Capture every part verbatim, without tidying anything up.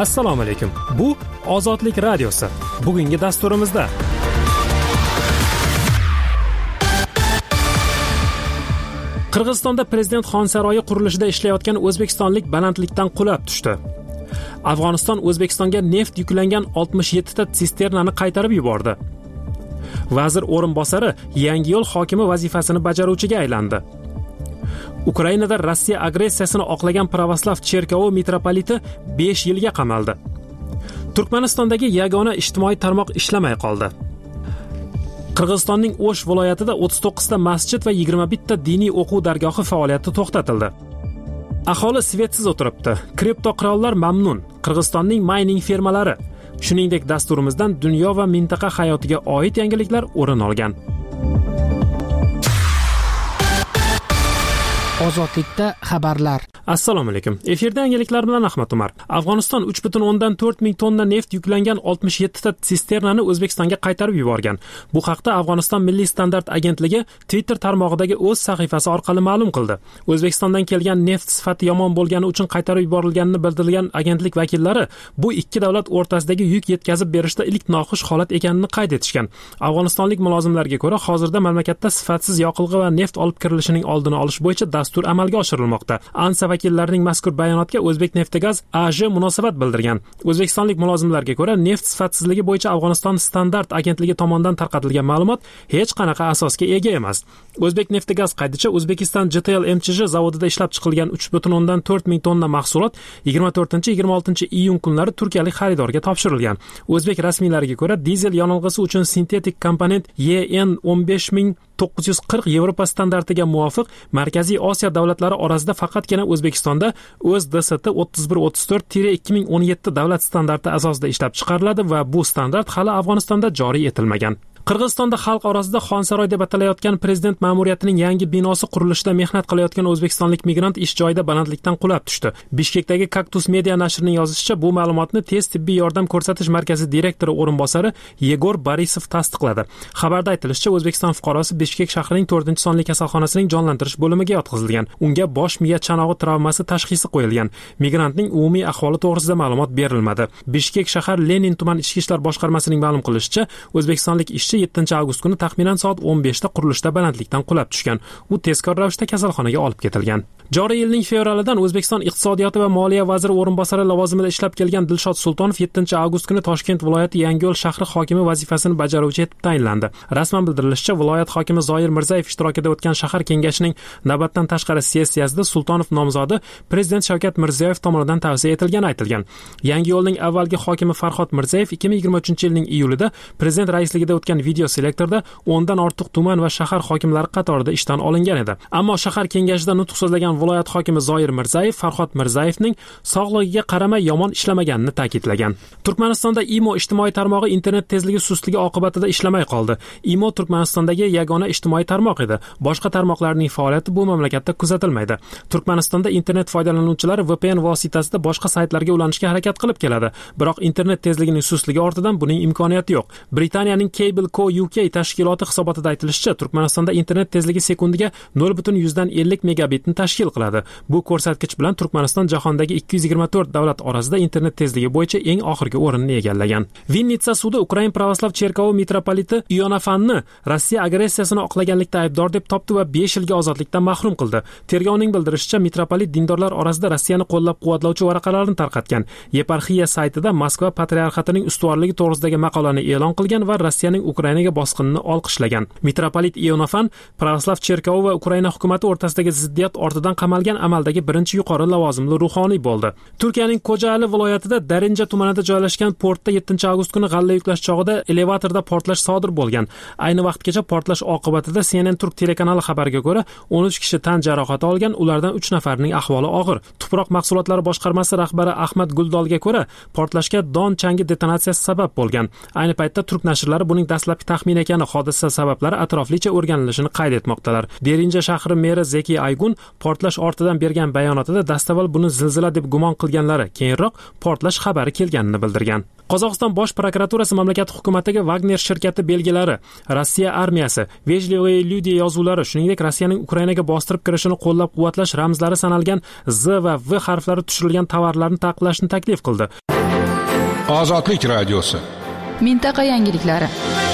Assalomu alaykum. Bu Ozodlik radiosi. Bugungi dasturimizda Qirg'izistonda prezident Xon saroyi qurilishida ishlayotgan o'zbekistonlik balandlikdan qulab tushdi. Afg'oniston O'zbekistonga neft yuklangan oltmish yetti ta sisternani qaytarib yubordi. Vazir o'rinbosari Yangiyo'l hokimi vazifasini bajaruvchiga aylandi. Ukrainada Rossiya agressiyasini oqlagan pravoslav cherkovi mitropoliti besh yilga qamaldi. Turkmanistondagi yagona ijtimoiy tarmoq ishlamay qoldi. Qirg'izistonning O'sh viloyatida o'ttiz to'qqiz ta masjid va yigirma bitta ta diniy o'quv dargohi faoliyati to'xtatildi. Aholi svetsiz o'tiribdi. Kripto qirollar mamnun. Qirg'izistonning mining fermalari. Shuningdek, dasturimizdan dunyo va mintaqa hayotiga oid yangiliklar o'rin olgan. Ozodlikda xabarlar. Assalomu alaykum. Efirda yangiliklar bilan Ahmad Umar. Afg'oniston uch butun o'ndan to'rt ming tonna neft yuklangan oltmish yetti ta sisternani O'zbekistonga qaytarib yuborgan. Bu haqda Afg'oniston Milliy standart agentligi Twitter tarmog'idagi o'z sahifasi orqali ma'lum qildi. O'zbekistondan kelgan neft sifati yomon bo'lgani uchun qaytarib yuborilganini bildirgan agentlik vakillari bu ikki davlat o'rtasidagi yuk yetkazib berishda ilk noxush holat ekanini qayd etishgan. Afg'onistonlik mulozimlarga ko'ra, hozirda mamlakatda sifatsiz yoqilg'i va neft olib kirilishining oldini olish bo'yicha dastur amalga oshirilmoqda. ANSA vakillarining mazkur bayonotga O'zbekneftgaz A J munosabat bildirgan. O'zbekistonlik mulozimlarga ko'ra, neft sifatsizligi bo'yicha Afg'oniston standart agentligi tomonidan tarqatilgan ma'lumot hech qanaqa asosga ega emas. O'zbekneftgaz qaydicha, O'zbekiston J T L M Ch J zavodida ishlab chiqilgan uch butun o'ndan to'rt ming tonna mahsulot yigirma to'rtinchi yigirma oltinchi iyun kunlari turkiyalik xaridorga topshirilgan. O'zbek rasmiylariga ko'ra, dizel yonilg'isi uchun sintetik komponent E N o'n besh ming to'qqiz yuz qirq Yevropa standartiga muvofiq Markaziy Osiyo davlatlari orasida faqatgina O'zbekistonda o'z D S T o'ttiz bir o'ttiz to'rt ikki ming o'n yetti davlat standarti asosida ishlab chiqariladi va bu standart hali Afg'onistonda joriy etilmagan. Qirg'izistonda xalq orasida Xon saroy deb atalayotgan prezident ma'muriyatining yangi binosi qurilishida mehnat qilayotgan o'zbekistonlik migrant ish joyida balandlikdan qulab tushdi. Bishkekdagi Kaktus media nashrining yozishicha, bu ma'lumotni tez tibbiy yordam ko'rsatish markazi direktori o'rinbosari Yegor Borisov tasdiqladi. Xabarda aytilishicha, O'zbekiston fuqarosi Bishkek shahrining to'rtinchi sonli kasalxonasining jonlantirish bo'limiga yotqizilgan. Unga bosh miya chanog'i travmasi tashxisi qo'yilgan. Migrantning umumiy ahvoli to'g'risida ma'lumot berilmadi. Bishkek shahar Lenin tuman ichki ishlar boshqarmasining ma'lum qilishicha, o'zbekistonlik ish yettinchi avgust kuni taxminan soat o'n beshda qurilishda balandlikdan qulab tushgan. U tezkor ravishda kasalxonaga olib ketilgan. Joriy yilning fevralidan O'zbekiston iqtisodiyoti va moliya vaziri o'rinbosari lavozimida ishlab kelgan Dilshod Sultonov yettinchi avgust kuni Toshkent viloyati Yangiyo'l shahri hokimi vazifasini bajaruvchi etib tayinlandi. Rasman bildirilishicha, viloyat hokimi Zoir Mirzayev ishtirokida o'tgan shahar kengashining navbatdan tashqari sessiyasida Sultonov nomzodi prezident Shavkat Mirziyoyev tomonidan tavsiya etilgani aytilgan. Yangiyo'lning avvalgi hokimi Farhod Mirzayev ikki ming yigirma uchinchi yilning iyulida prezident raisligida o'tgan video selektorda o'ndan ortiq tuman va shahar hokimlari qatorida ishdan olingan edi. Ammo shahar kengashida nutq so'zlagan viloyat hokimi Zoir Mirzayev Farhod Mirzayevning sog'lig'iga qaramay yomon ishlamaganini ta'kidlagan. Turkmanistonda I M O ijtimoiy tarmog'i internet tezligi sustligi oqibatida ishlamay qoldi. I M O Turkmanistondagi yagona ijtimoiy tarmoq edi. Boshqa tarmoqlarning faoliyati bu mamlakatda kuzatilmaydi. Turkmanistonda internet foydalanuvchilari V P N vositasida boshqa saytlarga ulanishga harakat qilib keladi. Biroq internet tezligining sustligi ortidan buning imkoniyati yo'q. Britaniyaning Cable Co U K tashkiloti hisobotida aytilishicha, Turkmanistonda internet tezligi sekundiga nol butun yuzdan ellik megabitni tashkil qiladi. Bu ko'rsatkich bilan Turkmaniston jahondagi ikki yuz yigirma to'rt davlat orasida internet tezligi bo'yicha eng oxirgi o'rinni egallagan. Vinnitsa sudi Ukrain pravoslav cherkovi mitropoliti Ionafanni Rossiya agressiyasini oqlaganlikda aybdor deb topdi va besh yilga ozodlikdan mahrum qildi. Tergovning bildirishicha, mitropolit dindorlar orasida Rossiyani qo'llab-quvvatlovchi varaqalarni tarqatgan. Yeparxiya saytida Moskva patriarxatining ustuvorligi to'g'risidagi maqolani e'lon qilgan va Rossiyaning Ukrainaga bosqinini olqishlagan. Mitropolit Ionafan pravoslav cherkovi va Ukraina hukumati o'rtasidagi ziddiyat ortidan qamalgan amaldagi birinchi yuqori lavozimli ruhoniy bo'ldi. Turkiyaning Kocaeli viloyatida Darinja tumanida joylashgan portda yettinchi avgust kuni g'alla yuklash chog'ida elevatorda portlash sodir bo'lgan. Ayni vaqtgacha portlash oqibatida C N N Turk telekanali xabariga ko'ra o'n uch kishi tan jarohati olgan, ulardan uch nafarining ahvoli og'ir. Tuproq mahsulotlari boshqarmasi rahbari Ahmad Guldolga ko'ra, portlashga don changi detonatsiyasi sabab bo'lgan. Ayni paytda turk nashrlari buning dastlabki taxmin ekani, hodisa sabablari atroflicha o'rganilishini qayd etmoqdalar. Derinja shahri meri Zeki Aygun portlash ortidan bergan bayonotida dastavval buni zilzila deb gumon qilganlari, keyinroq portlash xabari kelganini bildirgan. Qozog'iston bosh prokuraturasi mamlakat hukumatiga Wagner shirkati belgilari, Rossiya armiyasi, Vejlivые люди yozuvlari, shuningdek Rossiyaning Ukrainaga bostirib kirishini qo'llab-quvvatlash ramzlari sanalgan Z va V harflari tushirilgan tovarlarni taqiqlashni taklif qildi. Ozodlik radiosi. Mintaqa yangiliklari.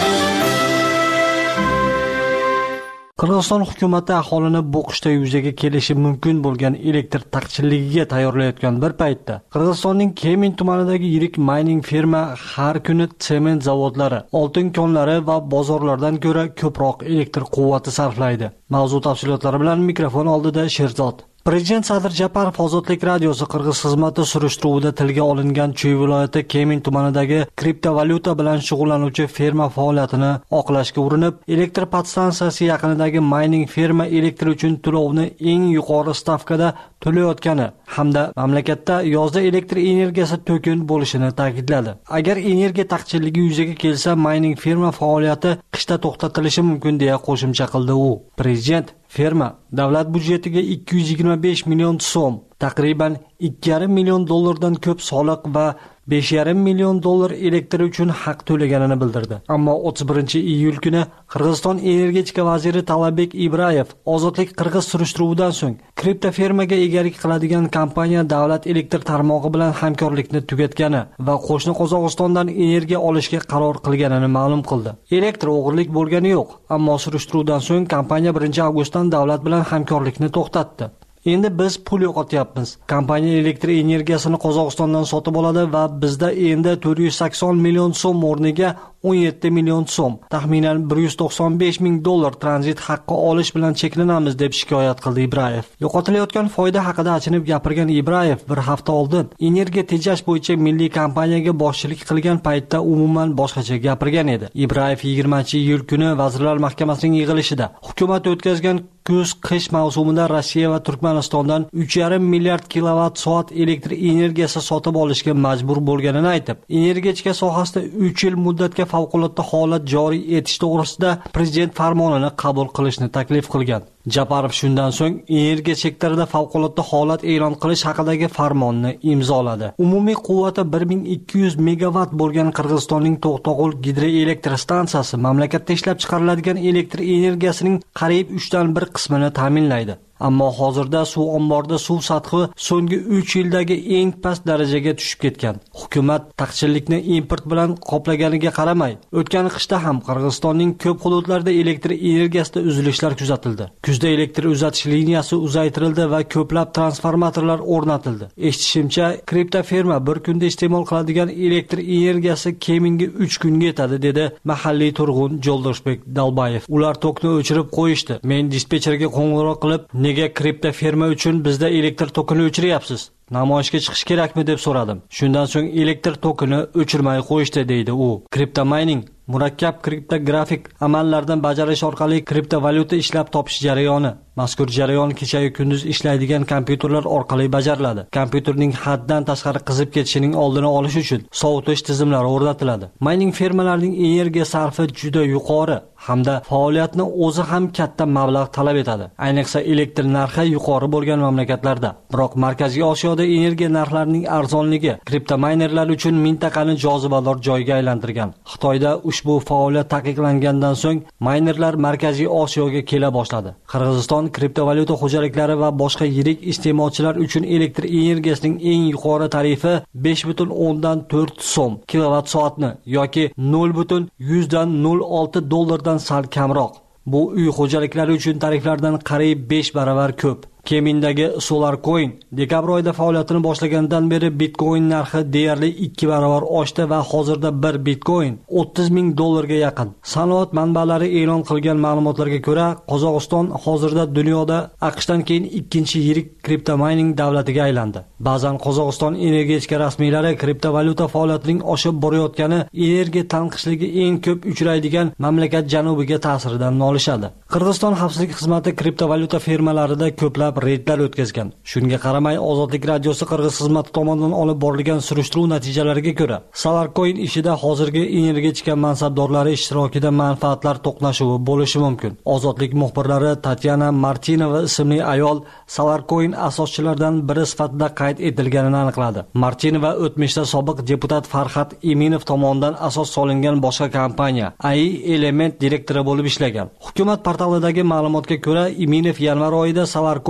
Qirg'iziston hukumati aholini boqishda yuzaga kelishi mumkin bo'lgan elektr taqchilligiga tayyorlayotgan bir paytda Qirg'izistonning Kemin tumanidagi yirik mining firma har kuni sement zavodlari, oltin konlari va bozorlardan ko'ra ko'proq elektr quvvati sarflaydi. Mavzu tafsilotlari bilan mikrofon oldida Sherzod. Prezident Sadir Japarov Ozodlik radiosi Qirg'iz xizmati surishtiruvida tilga olingan Chuy viloyati Kemin tumanidagi kriptovalyuta bilan shug'ullanuvchi firma faoliyatini oqlashga urinib, elektr podstansiyasi yaqinidagi mining firma elektr uchun to'lovni eng yuqori stavkada to'layotgani hamda mamlakatda yozda elektr energiyasi to'kin bo'lishini ta'kidladi. Agar energiya taqchilligi yuzaga kelsa, mining firma faoliyati qishda to'xtatilishi mumkin deya qo'shimcha qildi u. Prezident firma davlat budjetiga ikki yuz yigirma besh million so'm, taqriban ikki yarim million dollardan ko'p soliq va besh yarim million dollar elektr uchun haq to'laganini bildirdi. Ammo o'ttiz birinchi iyul kuni Qirg'iziston energetika vaziri Talabek Ibrayev Ozodlik Qirg'iz surishtiruvidan so'ng kripto firmaga egalik qiladigan kompaniya davlat elektr tarmog'i bilan hamkorlikni tugatgani va qo'shni Qozog'istondan energiya olishga qaror qilganini ma'lum qildi. Elektr o'g'irlik bo'lgani yo'q, ammo surishtiruvdan so'ng kompaniya birinchi avgustdan davlat bilan hamkorlikni to'xtatdi. Endi biz pul yo'qotyapmiz. Kompaniya elektr energiyasini Qozog'istondan sotib oladi va bizda endi to'rt yuz sakson million so'm o'rniga o'n yetti million so'm, taxminan bir yuz to'qson besh ming dollar tranzit haqqi olish bilan cheklanamiz deb shikoyat qildi Ibrayev. Yo'qotilayotgan foyda haqida achinib gapirgan Ibrayev bir hafta oldin energiya tejash bo'yicha milliy kompaniyaga boshchilik qilgan paytda umuman boshqacha gapirgan edi. Ibrayev yigirmanchi iyul kuni Vazirlar Mahkamasining yig'ilishida hukumat o'tkazgan kuz-qish mavsumida Rossiya va Turkmanistondan uch yarim milliard kilovat soat elektr energiyasi sotib olishga majbur bo'lganini aytib, energetika sohasida uch yil muddatga favqulodda holat joriy etish to'g'risida prezident farmonini qabul qilishni taklif qilgan. Japarov shundan so'ng energiya sektorida favqulodda holat e'lon qilish haqidagi farmonni imzoladi. Umumiy quvvati bir ming ikki yuz megavat bo'lgan Qirg'izistonning To'qtog'ul gidroelektr stansiyasi mamlakatda ishlab chiqariladigan elektr energiyasining qariyb uchdan bir qismini ta'minlaydi. Ammo hozirda suv omborida suv sathi so'nggi uch yildagi eng past darajaga tushib ketgan. Hukumat taqchillikni import bilan qoplaganiga qaramay, o'tgan qishda ham Qirg'izistonning ko'p hududlarida elektr energiyasida uzilishlar kuzatildi. Kuzda elektr uzatish liniyasi uzaytirildi va ko'plab transformatorlar o'rnatildi. Eshitishimcha, kripto firma bir kunda iste'mol qiladigan elektr energiyasi Keminga uch kunga yetadi, dedi mahalliy turg'un Joldoshbek Dalbayev. Ular tokni o'chirib qo'yishdi. Men dispetcherga qo'ng'iroq qilib, nega kripto firma uchun bizda elektr tokini o'chiryapsiz? Namoyishga chiqish kerakmi deb so'radim. Shundan so'ng elektr tokini o'chirmay qo'yishdi, deydi u. Kripto mining murakkab kriptografik amallardan bajarish orqali kriptovalyuta ishlab topish jarayoni. Mazkur jarayon kecha-yu kunduz ishlaydigan kompyuterlar orqali bajariladi. Kompyuterning haddan tashqari qizib ketishining oldini olish uchun sovutish tizimlari o'rnatiladi. Mining firmalarining energiya sarfi juda yuqori hamda faoliyatni o'zi ham katta mablag' talab etadi. Ayniqsa elektr narxi yuqori bo'lgan mamlakatlarda. Biroq Markaziy Osiyoda energiya narxlarining arzonligi kriptomaynerlar uchun mintaqani jozibador joyga aylantirgan. Xitoyda ushbu faoliyat taqiqlangandan so'ng maynerlar Markaziy Osiyoga kela boshladi. Qirg'iziston kriptovalyuta xo'jaliklari va boshqa yirik iste'molchilar uchun elektr energiyasining eng yuqori tarifi besh butun o'ndan to'rt so'm kilovat soatni yoki nol butun yuzdan nol olti dollardan sal kamroq. Bu uy xo'jaliklari uchun tariflardan qariyb besh baravar ko'p. Kemindagi Solarcoin dekabr oyida faoliyatini boshlagandan beri Bitcoin narxi deyarli ikki barobar oshdi va hozirda bir Bitcoin o'ttiz ming dollarga yaqin. Sanoat manbalari e'lon qilgan ma'lumotlarga ko'ra, Qozog'iston hozirda dunyoda AQShdan keyin ikkinchi yirik kriptomining davlatiga aylandi. Ba'zan Qozog'iston energetika rasmiylari kriptovalyuta faoliyatining oshib borayotgani energiya tanqishligi eng ko'p uchraydigan mamlakat janubiga ta'siridan nolishadi. Qirg'iziston xavfsizlik xizmati kriptovalyuta firmalarida ko'plab reydlar o'tkazgan. Shunga qaramay, Ozodlik radiosi Qirg'iz xizmati tomonidan olib borilgan surishtiruv natijalariga ko'ra, Solarcoin ishida hozirgi energetika mansabdorlari ishtirokida manfaatlar to'qnashuvi bo'lishi mumkin. Ozodlik muxbirlari Tatyana Martinova ismli ayol Solarcoin asoschilaridan biri sifatida qayd etilganini aniqladi. Martinova o'tmishda sobiq deputat Farhad Iminov tomonidan asos solingan boshqa kompaniya A I Element direktori bo'lib ishlagan. Hukumat portalidagi ma'lumotga ko'ra, Iminov yanvar oyida Solarcoin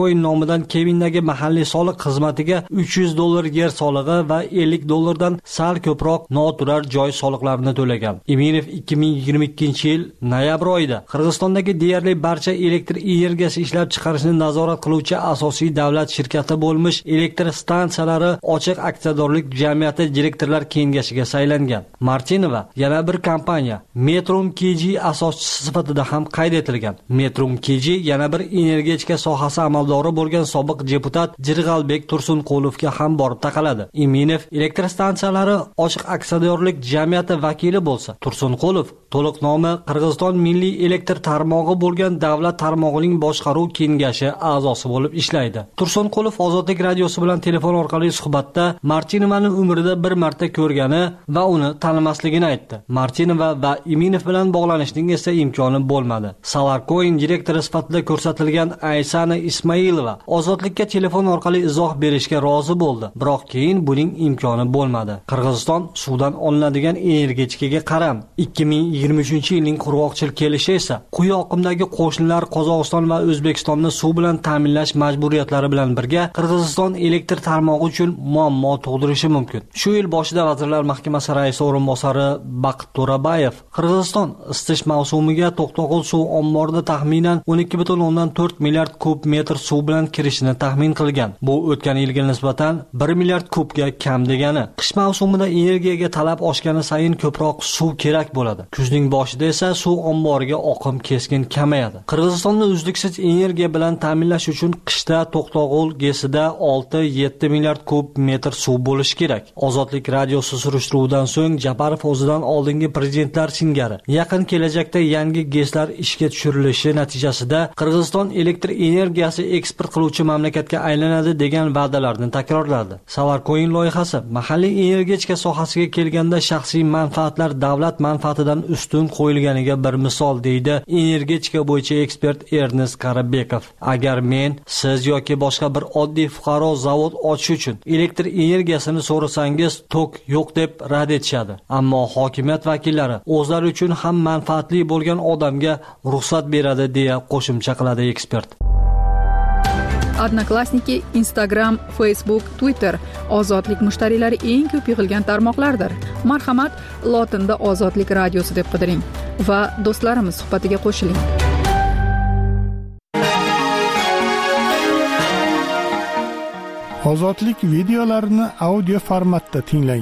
Coin nomidan Kevindagi mahalliy soliq xizmatiga uch yuz dollar yer solig'i va ellik dollardan sal ko'proq noturar joy soliqlarini to'lagan. Iminov ikki ming yigirma ikkinchi yil noyabr oyida Qirg'izistondagi deyarli barcha elektr energiyasi ishlab chiqarishni nazorat qiluvchi asosiy davlat shirkati bo'lmish elektr stansiyalari ochiq aksiyadorlik jamiyati direktorlar kengashiga saylangan. Martinova yana bir kompaniya Metrum Kg asoschisi sifatida ham qayd etilgan. Metrum Kg yana bir energetika sohasi amaldori bo'lgan sobiq deputat Jirg'albek Tursunqulovga ham borib taqaladi. Iminov elektr stansiyalari ochiq aksiyadorlik jamiyati vakili bo'lsa, Tursunqulov to'liq nomi Qirg'iziston milliy elektr tarmog'i bo'lgan davlat tarmog'ining boshqaruv kengashi a'zosi bo'lib ishlaydi. Tursunqulov Ozodlik radiosi bilan telefon orqali suhbatda Martinovani umrida bir marta ko'rgani va uni tanimasligini aytdi. Martinova va Iminov bilan bog'lanishning esa imkoni bo'lmadi. Salarcoin direktori sifatida ko'rsatilgan Aysana Ismailova Ozodlikka telefon orqali izoh berishga rozi bo'ldi, biroq keyin buning imkoni bo'lmadi. Qirg'iziston suvdan olinadigan energetikaga qaram. ikki ming yigirma uchinchi yilning qurg'oqchilik kelishi esa quyi oqimdagi qo'shnilar Qozog'iston va O'zbekistonni suv bilan ta'minlash majburiyatlari bilan birga Qirg'iziston elektr tarmog'i uchun muammo tug'dirishi mumkin. Shu yil boshida Vazirlar Mahkamasi raisi o'rinbosari Baqit To'rabayev Qirg'iziston isitish mavsumiga To'qto'g'il suv omborida taxminan o'n ikki butun o'ndan to'rt milliard kub metr suv bilan kirishini taxmin qilgan. Bu o'tgan yilga nisbatan bir milliard kubga kam degani. Qish mavsumida energiyaga talab oshgani sayin ko'proq suv kerak bo'ladi. Kuzning boshida esa suv omboriga oqim keskin kamayadi. Qirg'izistonni uzluksiz energiya bilan ta'minlash uchun qishda To'qto'g'il GESida olti yetti milliard kub metr suv bo'lishi kerak. Ozodlik radiosi surishtiruvidan so'ng Japarov o'zidan oldingi prezidentlar singari yaqin kelajakda yangi GESlar ishga tushirilishi natijasida Qirg'iziston elektr energiyasi eksport qiluvchi mamlakatga aylanadi degan va'dalarni takrorladi. Salarcoin loyihasi mahalliy energetika sohasiga kelganda shaxsiy manfaatlar davlat manfaatidan ustun qo'yilganiga bir misol, deydi energetika bo'yicha ekspert Ernest Qarabekov. Agar men, siz yoki boshqa bir oddiy fuqaro zavod ochish uchun elektr energiyasini so'rasangiz, tok yo'q deb rad etishadi. Ammo hokimiyat vakillari o'zlari uchun ham manfaatli bo'lgan odamga ruxsat beradi, deya qo'shimcha qiladi ekspert. Odnoklassniki, Instagram, Facebook, Twitter ozodlik mushtariylari eng ko'p yig'ilgan tarmoqlardir. Marhamat, lotinda Ozodlik radiosi deb qidiring va do'stlarimiz suhbatiga qo'shiling. Ozodlik videolarini audio formatda tinglang.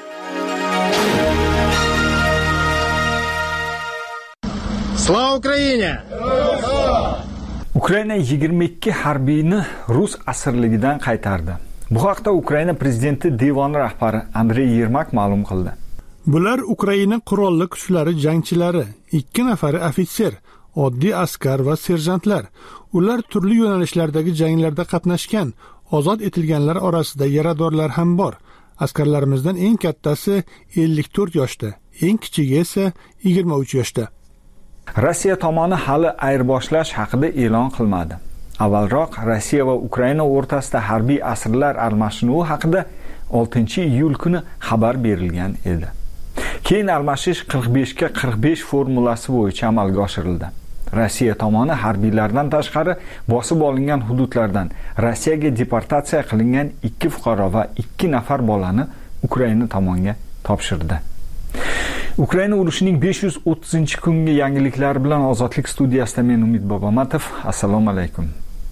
Slava Ukraine! Ukraina yigirma ikki harbiyni rus asirligidan qaytardi. Bu haqda Ukraina prezidenti devoni rahbari Andrey Yermak ma'lum qildi. Bular Ukraina qurolli kuchlari jangchilari, ikki nafari ofitser, oddiy askar va serjantlar. Ular turli yo'nalishlardagi janglarda qatnashgan. Ozod etilganlar orasida yaradorlar ham bor. Askarlarimizdan eng kattasi ellik to'rt yoshda, eng kichigi esa yigirma uch yoshda. Rossiya tomoni hali ayirboshlash haqida e'lon qilmadi. Avvalroq Rossiya va Ukraina o'rtasida harbiy asirlar almashinuvi haqida oltinchi iyul kuni xabar berilgan edi. Keyin almashish qirq besh ga qirq besh formulasi bo'yicha amalga oshirildi. Rossiya tomoni harbiylardan tashqari bosib olingan hududlardan Rossiyaga deportatsiya qilingan ikki fuqaro va ikki nafar bolani Ukraina tomoniga topshirdi. Ukraina urushining besh yuz o'ttizinchi kungi yangiliklari bilan Ozodlik studiyasida men Umid Bobomatov. Assalomu alaykum.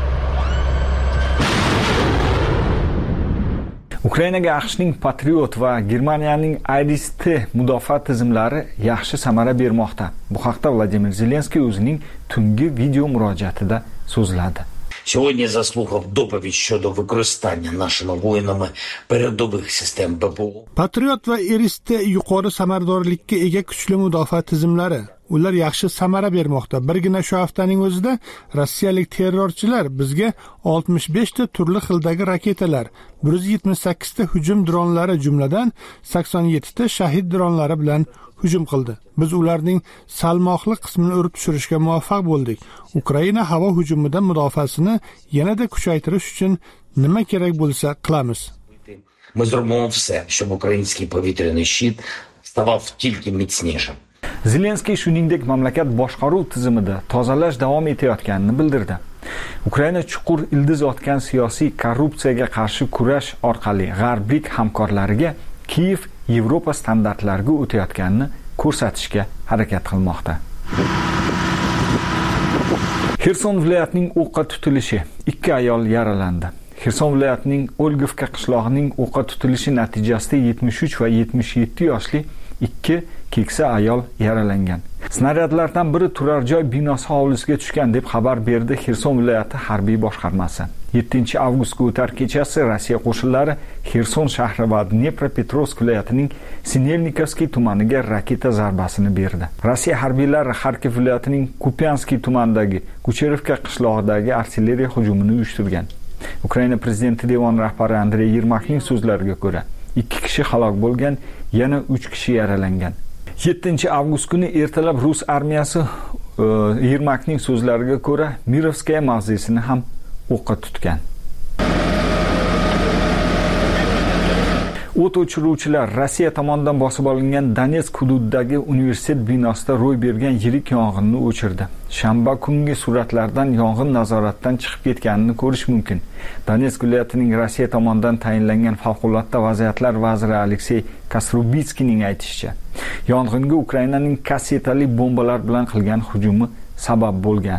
Ukrainaga AQShning Patriot va Germaniyaning Iris-T mudofaa tizimlari yaxshi samara bermoqda. Bu haqda Vladimir Zelenskiy o'zining tungi video murojaatida so'zladi. Сьогодні заслухав доповідь щодо використання нашими воїнами передових систем ППО. Patriot va Iris-T yuqori samaradorlikka ega kuchli mudofaa tizimlari. Ular yaxshi samara bermoqda. Birgina shu haftaning o'zida rossiyalik terrorchilar bizga oltmish besh ta turli xildagi raketalar, bir yuz yetmish sakkiz ta hujum dronlari jumladan sakson yetti ta shahid dronlari bilan hujum qildi. Biz ularning salmoqli qismini urib tushirishga muvaffaq bo'ldik. Ukraina havo hujumidan mudofaasini yanada kuchaytirish uchun nima kerak bo'lsa qilamiz. Ми зробимо все, щоб український повітряний щит ставав тільки міцнішим. Zelenskiy shuningdek mamlakat boshqaruv tizimida tozalash davom etayotganini bildirdi. Ukraina chuqur ildiz otgan siyosiy korrupsiyaga qarshi kurash orqali g'arblik hamkorlariga Kiyev Yevropa standartlariga o'tayotganini ko'rsatishga harakat qilmoqda. Xerson viloyatining o'qqa tutilishi, ikki ayol yaralandi. Xerson viloyatining Olgivka qishlog'ining o'qqa tutilishi natijasida yetmish uch va yetmish yetti yoshli ikki keksa ayol yaralangan. Snaryadlardan biri turar joy binosi hovlisiga tushgan deb xabar berdi Xerson viloyati harbiy boshqarmasi. yettinchi avgustga o'tar kechasi Rossiya qo'shinlari Xerson shahri va Dnepropetrovsk viloyatining Sinelnikovskiy tumaniga raketa zarbasini berdi. Rossiya harbiylari Xarkov viloyatining Kupyanskiy tumanidagi Kucherevka qishlog'idagi artilleriya hujumini uyushtirgan. Ukraina prezidenti devon rahbari Andrey Yermakning so'zlariga ko'ra, ikki kishi halok bo'lgan, yana uch kishi yaralangan. yettinchi avgust kuni ertalab Rus armiyasi Yermakning so'zlariga ko'ra Mirovskaya mavzesini ham o'qqa tutgan. O't o'chiruvchilar Rossiya tomonidan bosib olingan Donetsk hududidagi universitet binosida ro'y bergan yirik yong'inni o'chirdi. Shanba kungi suratlardan yong'in nazoratdan chiqib ketganini ko'rish mumkin. Donetsk viloyatining Rossiya tomonidan tayinlangan favqulodda vaziyatlar vaziri Aleksey Kastrubitskiyning aytishicha, yong'inga Ukrainaning kassetali bombalar bilan qilgan hujumi sabab bo'lgan.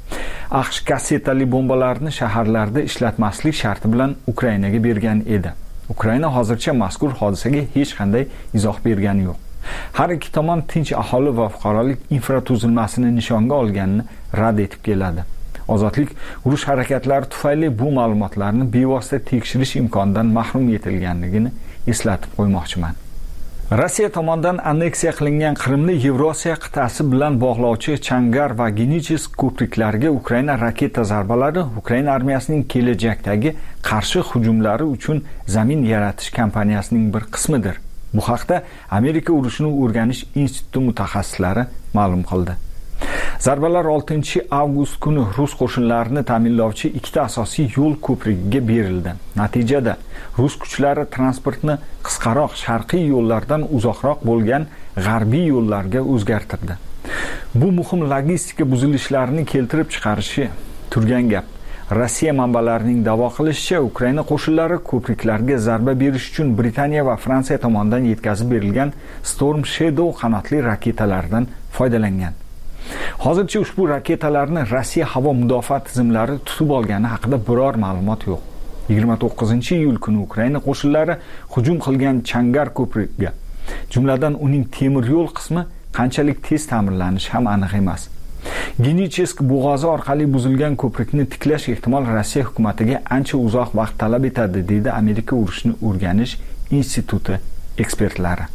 AQSh kassetali bombalarni shaharlarda ishlatmaslik sharti bilan Ukrainaga bergan edi. Ukraina hozircha mazkur hodisaga hech qanday izoh bergani yo'q. Har ikki tomon tinch aholi va fuqarolik infratuzilmasini nishonga olganini rad etib keladi. Ozodlik urush harakatlari tufayli bu ma'lumotlarni bevosita tekshirish imkonidan mahrum etilganligini eslatib qo'ymoqchiman. Rossiya tomonidan anneksiya qilingan Qrimni Yevrosiyo qit'asi bilan bog'lovchi Changar va Genichesk ko'priklariga Ukraina raketa zarbalari Ukraina armiyasining kelajakdagi qarshi hujumlari uchun zamin yaratish kampaniyasining bir qismidir. Bu haqda Amerika urushini o'rganish instituti mutaxassislari ma'lum qildi. Zarbalar oltinchi avgust kuni Rus qo'shinlarini ta'minlovchi ikkita asosiy yo'l ko'prigiga berildi. Natijada Rus kuchlari transportni qisqaroq sharqiy yo'llardan uzoqroq bo'lgan g'arbiy yo'llarga o'zgartirdi. Bu muhim logistika buzilishlarini keltirib chiqarishi turgan gap. Rossiya manbalarining da'vo qilishicha, Ukraina qo'shinlari ko'priklarga zarba berish uchun Britaniya va Fransiya tomonidan yetkazib berilgan Storm Shadow qanotli raketalardan foydalangan. Hozircha ushbu raketalarni Rossiya havo mudofaa tizimlari tutib olgani haqida biror ma'lumot yo'q. yigirma to'qqizinchi iyul kuni Ukraina qo'shinlari hujum qilgan Changar ko'prigiga, jumladan uning temir yo'l qismi qanchalik tez ta'mirlanishi ham aniq emas. Genichesk bo'g'ozi orqali buzilgan ko'prikni tiklash ehtimol Rossiya hukumatiga ancha uzoq vaqt talab etadi, deydi Amerika urushni o'rganish instituti ekspertlari.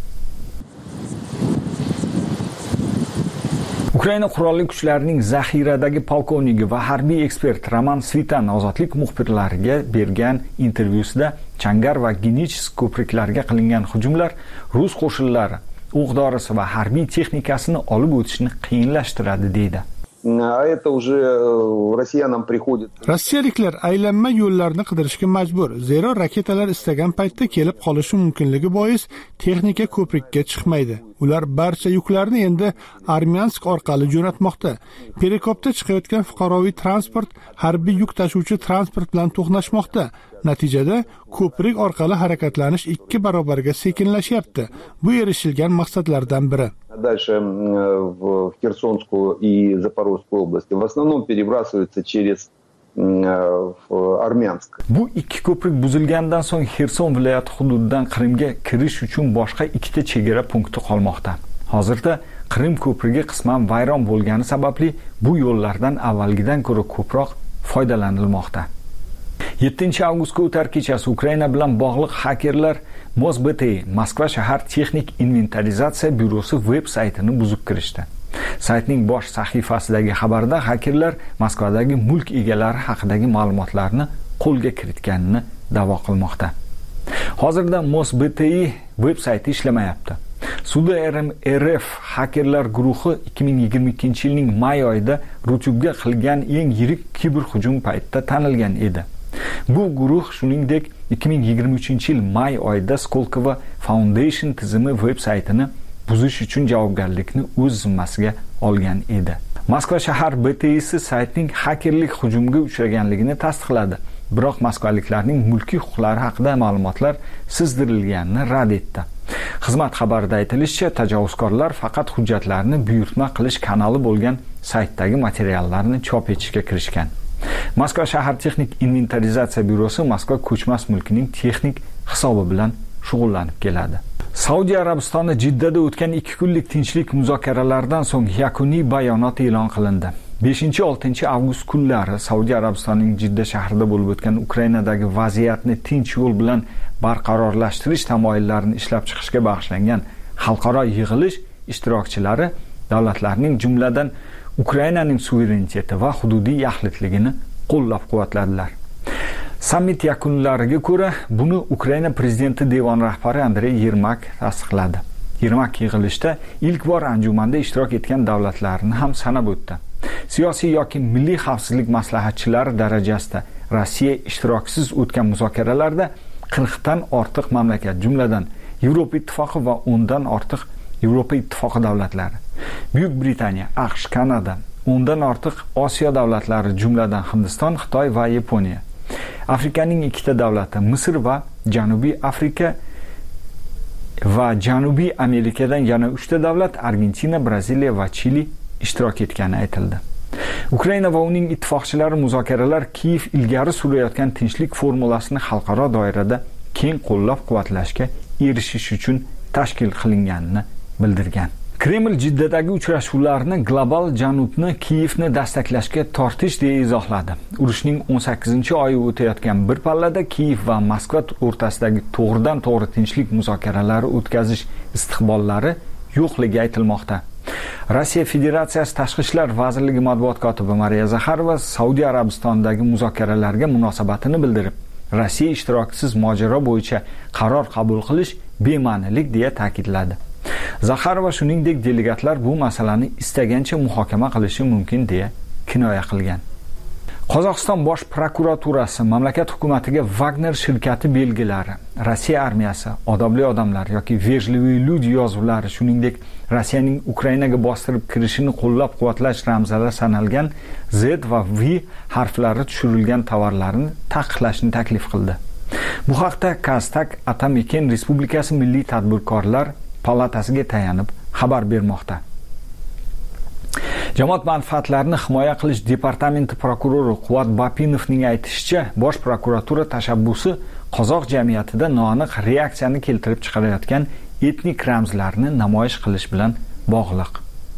Ukraina qurolli kuchlarining zaxiradagi polkovniki va harbiy ekspert Roman Svitan ozodlik muxbirlariga bergan intervyusida Changar va Genichesk ko'priklariga qilingan hujumlar Rus qo'shinlari o'q-dorisi va harbiy texnikasini olib o'tishni qiyinlashtiradi deydi. Rossiyaliklar aylanma yo'llarni qidirishga majbur. Zero raketalar istagan paytda kelib qolishi mumkinligi bois texnika ko'prikka chiqmaydi. Ular barcha yuklarni endi Armyansk orqali jo'natmoqda. Perikopda chiqayotgan fuqaroviy transport harbiy yuk tashuvchi transport bilan to'qnashmoqda. Natijada ko'prik orqali harakatlanish ikki barobarga sekinlashyapti. Bu erishilgan maqsadlardan biri. Дальше в Херсонскую и Запорожскую области в основном перебрасываются через Armyansk. Bu ikki ko'prik buzilgandan so'ng Xerson viloyati hududidan Qrimga kirish uchun boshqa ikkita chegara punkti qolmoqda. Hozirda Qrim ko'prigi qisman vayron bo'lgani sababli bu yo'llardan avvalgidan ko'ra ko'proq foydalanilmoqda. yettinchi avgustga o'tar kechasi Ukraina bilan bog'liq hakerlar MosBT, Moskva shahar texnik inventarizatsiya byurosi veb saytini buzib kirishdi. Saytning bosh sahifasidagi xabarda hakerlar Moskvadagi mulk egalari haqidagi ma'lumotlarni qo'lga kiritganini da'vo qilmoqda. Hozirda MosBT veb sayti ishlamayapti. Sudi R F hakerlar guruhi ikki ming yigirma ikkinchi yilning may oyida YouTube'ga qilgan eng yirik kiberhujum paytida tanilgan edi. Bu guruh shuningdek ikki ming yigirma uchinchi yil may oyida Skolkovo Foundation tizimi veb saytini buzish uchun javobgarlikni o'z zimmasiga olgan edi. Moskva shahar B T I saytining xakerlik hujumiga uchraganligini tasdiqladi. Biroq moskvaliklarning mulkiy huquqlari haqida ma'lumotlar sizdirilganini rad etdi. Xizmat xabarida aytilishicha, tajovuzkorlar faqat hujjatlarni buyurtma qilish kanali bo'lgan saytdagi materiallarni chop etishga kirishgan. Moskva shahar texnik inventarizatsiya byurosi Moskva ko'chmas mulkining texnik hisobi bilan shug'ullanib keladi. Saudiya Arabistoni Jiddada o'tgan ikki kunlik tinchlik muzokaralaridan so'ng yakuniy bayonot e'lon qilindi. beshinchi oltinchi avgust kunlari Saudiya Arabistonining Jidda shahrida bo'lib o'tgan Ukrainadagi vaziyatni tinch yo'l bilan barqarorlashtirish tamoyillarini ishlab chiqishga bag'ishlangan xalqaro yig'ilish ishtirokchilari davlatlarning, jumladan Ukrainaning suvereniteti va hududiy yaxlitligini qo'llab-quvvatladilar. Sammit yakunlariga ko'ra, buni Ukraina prezidenti devon rahbari Andrey Yermak tasdiqladi. Yermak yig'ilishda ilk bor anjumanda ishtirok etgan davlatlarni ham sanab o'tdi. Siyosiy yoki milliy xavfsizlik maslahatchilari darajasida Rossiya ishtirokisiz o'tgan muzokaralarda qirq dan ortiq mamlakat, jumladan Yevropa ittifoqi va o'ndan ortiq Yevropa ittifoqi davlatlari, Buyuk Britaniya, AQSh, Kanada, o'ndan ortiq Osiyo davlatlari, jumladan Hindiston, Xitoy va Yaponiya, Afrikaning ikkita davlati, Misr va Janubiy Afrika va Janubiy Amerikadan yana uchta davlat, Argentina, Braziliya va Chili ishtirok etgani aytildi. Ukraina va uning ittifoqchilari muzokaralar Kiyev ilgari surayotgan tinchlik formulasini xalqaro doirada keng qo'llab-quvvatlashga erishish uchun tashkil qilinganini bildirgan. Kreml Jiddadagi uchrashuvlarni global Janubni Kiyevni dastaklashga tortish deya izohladi. Urushning o'n sakkizinchi oyi o'tayotgan bir pallada Kiyev va Moskva o'rtasidagi to'g'ridan-to'g'ri tinchlik muzokaralari o'tkazish istiqbollari yo'qligi aytilmoqda. Rossiya Federatsiyasi Tashqi ishlar vazirligi matbuot kotibi Mariya Zakharova Saudiya Arabistonidagi muzokaralarga munosabatini bildirib, Rossiya ishtirokisiz mojaro bo'yicha qaror qabul qilish bema'nilik deya ta'kidladi. Zakharova shuningdek delegatlar bu masalani istagancha muhokama qilishi mumkin deya kinoya qilgan. Qozog'iston bosh prokuraturasi mamlakat hukumatiga Wagner shirkati belgilari, Rossiya armiyasi, odobli odamlar yoki vejliviy люди yozuvlari, shuningdek Rossiyaning Ukrainaga bostirib kirishini qo'llab-quvvatlash ramzlari sanalgan Z va V harflari tushirilgan tovarlarni taqiqlashni taklif qildi. Bu haqda Kaztak Atamiken Respublikasi Milliy tadbirkorlar palatasiga tayanib xabar bermoqda. Jamoat manfaatlarini himoya qilish departamenti prokurori Quvvat Bapinovning aytishicha, bosh prokuratura tashabbusi qozoq jamiyatida noaniq reaksiyani keltirib chiqarayotgan etnik ramzlarni namoyish qilish bilan bog'liq.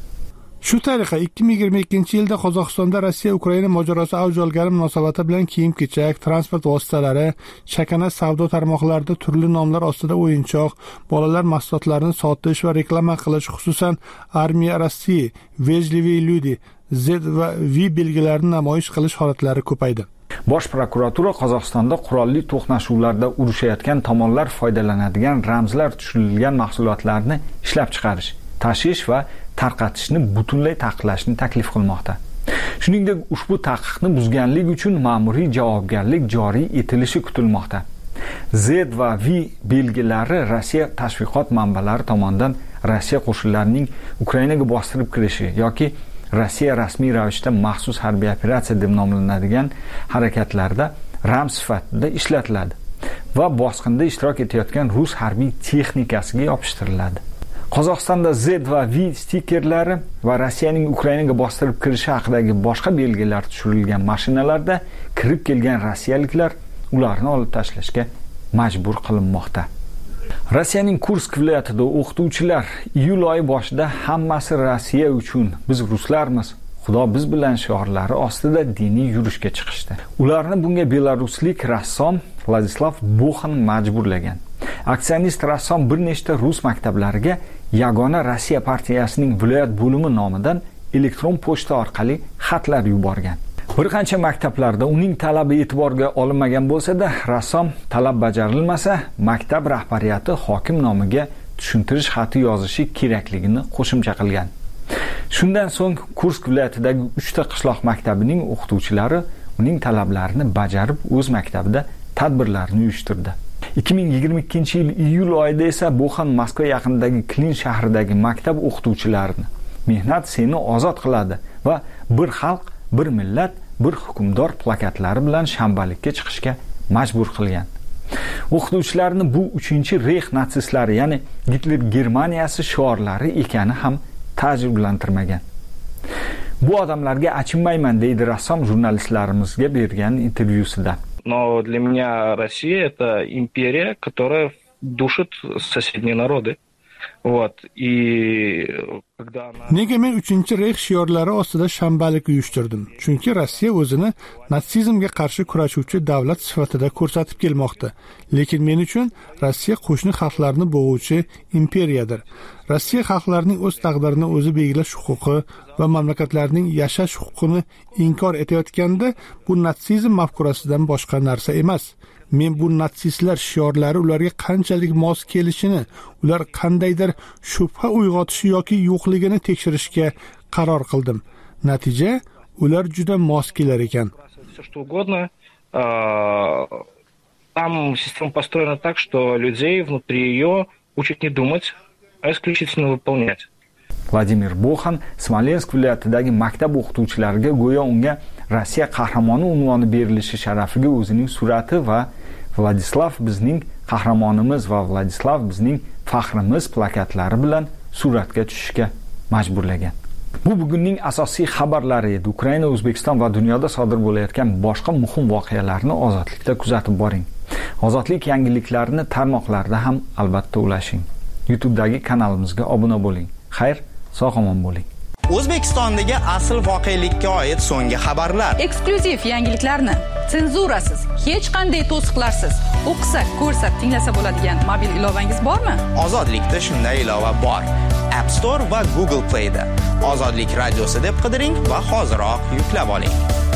Shu tariqa ikki ming yigirma ikkinchi yilda Qozog'istonda Rossiya Ukraina mojarosi avj olgani munosabati bilan kiyim-kechak, transport vositalari, chakana savdo tarmoqlarida turli nomlar ostida o'yinchoq, bolalar mahsulotlarini sotish va reklama qilish, xususan Armiya Rossiya, Vejliviy люди, Z va V belgilarini namoyish qilish holatlari ko'paydi. Bosh prokuratura Qozog'istonda qurolli to'qnashuvlarda urushayotgan tomonlar foydalanadigan ramzlar tushirilgan mahsulotlarni ishlab chiqarish, tashish va tarqatishni butunlay taqiqlashni taklif qilmoqda. Shuningdek, ushbu taqiqni buzganlik uchun ma'muriy javobgarlik joriy etilishi kutilmoqda. Z va V belgilari Rossiya tashviqot manbalari tomonidan Rossiya qo'shinlarining Ukrainaga bostirib kirishi yoki Rossiya rasmiy ravishda maxsus harbiy operatsiya deb nomlanadigan harakatlarda ramz sifatida ishlatiladi va bosqinda ishtirok etayotgan rus harbiy texnikasiga yopishtiriladi. Qozog'istonda Z va V stikerlari va Rossiyaning Ukrainaga bostirib kirishi haqidagi boshqa belgilar tushirilgan mashinalarda kirib kelgan rossiyaliklar ularni olib tashlashga majbur qilinmoqda. Rossiyaning Kursk viloyatida o'qituvchilar iyul oyi boshida hammasi Rossiya uchun, biz ruslarmiz, Xudo biz bilan shiorlari ostida diniy yurishga chiqishdi. Ularni bunga belaruslik rassom Vladislav Buxan majburlagan. Aksionist rassom bir nechta rus maktablariga Yagona Rossiya partiyasining viloyat bo'limi nomidan elektron pochta orqali xatlar yuborgan. Bir qancha maktablarda uning talabi e'tiborga olinmagan bo'lsa-da, rassom talab bajarilmasa, maktab rahbariyati hokim nomiga tushuntirish xati yozishi kerakligini qo'shimcha qilgan. Shundan so'ng Kursk viloyatidagi uchta qishloq maktabining o'qituvchilari uning talablarini bajarib o'z maktabida tadbirlarni uyushtirdi. ikki ming yigirma ikkinchi yil iyul oyida esa Buxan Moskva yaqinidagi Klin shahridagi maktab o'qituvchilarini "Mehnat seni ozod qiladi, va bir xalq, bir millat, bir hukmdor plakatlari bilan shanbalikka chiqishga majbur qilgan. O'qituvchilarni bu uchinchi reyx natsistlari, ya'ni Gitler Germaniyasi shiorlari ekani ham ta'jiblantirmagan. Bu odamlarga achinmayman deydi rassom jurnalistlarimizga bergan intervyusida. Но для меня Россия — это империя, которая душит соседние народы. Вот. И когда она... Nega men uchinchi reyx shiorlari ostida shanbalik uyushtirdim? Chunki Rossiya o'zini natsizmga qarshi kurashuvchi davlat sifatida ko'rsatib kelmoqda. Lekin men uchun Rossiya qo'shni xalqlarni bo'g'uvchi imperiyadir. Rossiya xalqlarining o'z taqdirini o'zi belgilash huquqi va mamlakatlarning yashash huquqini inkor etayotganda bu natsizm mafkurasidan boshqa narsa emas. Men bu natsistlar shiorlari ularga qanchalik mos kelishini, ular qandaydir shubha uyg'otishi yoki yo'qligini tekshirishga qaror qildim. Natija, ular juda mos kelar ekan. Там система построена так, что людей внутри ее учат не думать, а исключительно выполнять. Vladimir Boxan Smolensk viloyatidagi maktab o'qituvchilariga go'yo unga Rossiya qahramoni unvoni berilishi sharafiga o'zining surati va Vladislav bizning qahramonimiz va Vladislav bizning faxrimiz plakatlari bilan suratga tushishga majburlagan. Bu bugunning asosiy xabarlari edi. Ukraina, O'zbekiston va dunyoda sodir bo'layotgan boshqa muhim voqealarni ozodlikda kuzatib boring. Ozodlik yangiliklarini tarmoqlarda ham albatta ulashing. YouTube'dagi kanalimizga obuna bo'ling. Xayr, sog'-omon bo'ling. O'zbekistondagi asl voqelikka oid so'nggi xabarlar, eksklyuziv yangiliklarni senzurasiz, hech qanday to'siqlarsiz o'qisa, ko'rsa, tinglasa bo'ladigan mobil ilovangiz bormi? Ozodlikda shunday ilova bor. App Store va Google Play da Ozodlik radiosi deb qidiring va hoziroq yuklab oling.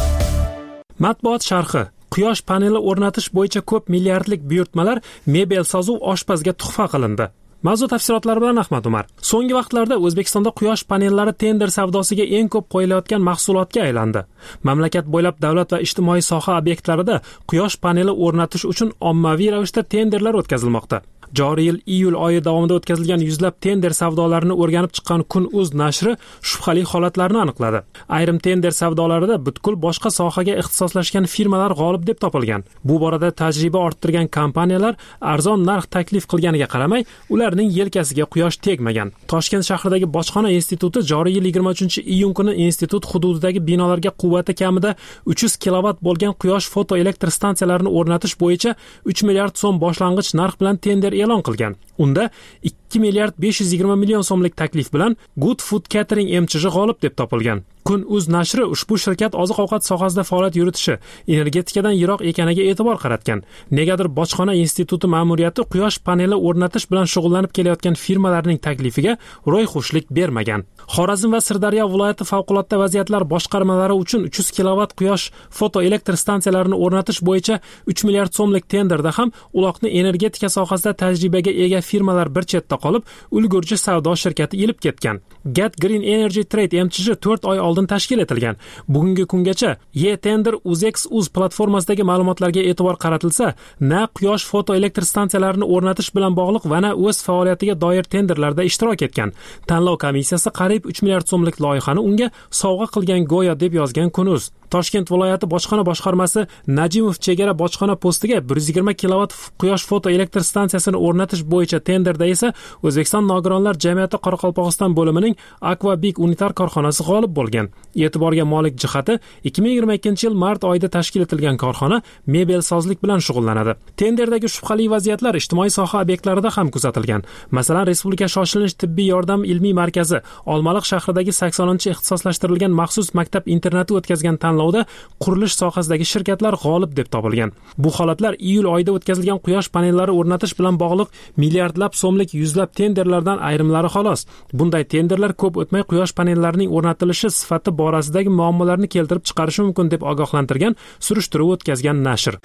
Matbuot sharhi: Quyosh paneli o'rnatish bo'yicha ko'p milliardlik buyurtmalar mebel sozuv oshpazga tuhfa qilindi. Mavzu tafsilotlari bilan Ahmad Umar. So'nggi vaqtlarda O'zbekistonda quyosh panellari tender savdosiga eng ko'p qo'yilayotgan mahsulotga aylandi. Mamlakat bo'ylab davlat va ijtimoiy soha obyektlarida quyosh paneli o'rnatish uchun ommaviy ravishda tenderlar o'tkazilmoqda. Joriy yil iyul oyi davomida o'tkazilgan yuzlab tender savdolarini o'rganib chiqqan Kun.uz nashri shubhali holatlarni aniqladi. Ayrim tender savdolarida butkul boshqa sohaga ixtisoslashgan firmalar g'olib deb topilgan. Bu borada tajriba orttirgan kompaniyalar arzon narx taklif qilganiga qaramay, ularning yelkasiga quyosh tegmagan. Toshkent shahridagi Bojxona instituti joriy yil yigirma uchinchi iyun kuni institut hududidagi binolarga quvvati kamida uch yuz kilovat bo'lgan quyosh fotoelektr stansiyalarini o'rnatish bo'yicha uch milliard so'm boshlang'ich narx bilan tender e'lon qilgan. Unda ikki milliard besh yuz yigirma million so'mlik taklif bilan Good Food Catering M C H g'olib deb topilgan. Kun.uz nashri ushbu shirkat oziq-ovqat sohasida faoliyat yuritishi, energetikadan yiroq ekaniga e'tibor qaratgan. Negadir Bojxona instituti ma'muriyati quyosh paneli o'rnatish bilan shug'ullanib kelayotgan firmalarning taklifiga ro'yxushlik bermagan. Xorazm va Sirdaryo viloyati favqulodda vaziyatlar boshqarmalari uchun uch yuz kilovat quyosh fotoelektr stansiyalarini o'rnatish bo'yicha uch milliard so'mlik tenderda ham uloqni energetika sohasida tajribaga ega firmalar bir chetda qolib, ulgurji savdo shirkati ilib ketgan. Get Green Energy Trade M C H to'rt oy oldin tashkil etilgan. Bugungi kungacha E-Tender UzEx.uz platformasidagi ma'lumotlarga e'tibor qaratilsa, na quyosh fotoelektr stansiyalarini o'rnatish bilan bog'liq va na o'z faoliyatiga doir tenderlarda ishtirok etgan. Tanlov komissiyasi qariyb uch milliard so'mlik loyihani unga sovg'a qilgan go'yo deb yozgan Kun.uz. Toshkent viloyati bojxona boshqarmasi Najimov chegara bojxona postiga bir yuz yigirma kilovat quyosh fotoelektr stansiyasini o'rnatish bo'yicha tenderda esa O'zbekiston nogironlar jamiyati Qoraqalpog'iston bo'limining Aquabik unitar korxonasi g'olib bo'lgan. E'tiborga molik jihati ikki ming yigirma ikkinchi yil mart oyida tashkil etilgan korxona mebelsozlik bilan shug'ullanadi. Tenderdagi shubhali vaziyatlar ijtimoiy soha obyektlarida ham kuzatilgan. Masalan, Respublika shoshilinch tibbiy yordam ilmiy markazi Olmaliq shahridagi saksoninchi ixtisoslashtirilgan maxsus maktab internati o'tkazgan tanlovda qurilish sohasidagi shirkatlar g'olib deb topilgan. Bu holatlar iyul oyida o'tkazilgan quyosh panellari o'rnatish bilan bog'liq milliardlab so'mlik yuzlab tenderlardan ayrimlari xolos. Bunday tenderlar ko'p o'tmay quyosh panellarining o'rnatilishi sifati borasidagi muammolarni keltirib chiqarishi mumkin deb ogohlantirgan surishtiruv o'tkazgan nashr.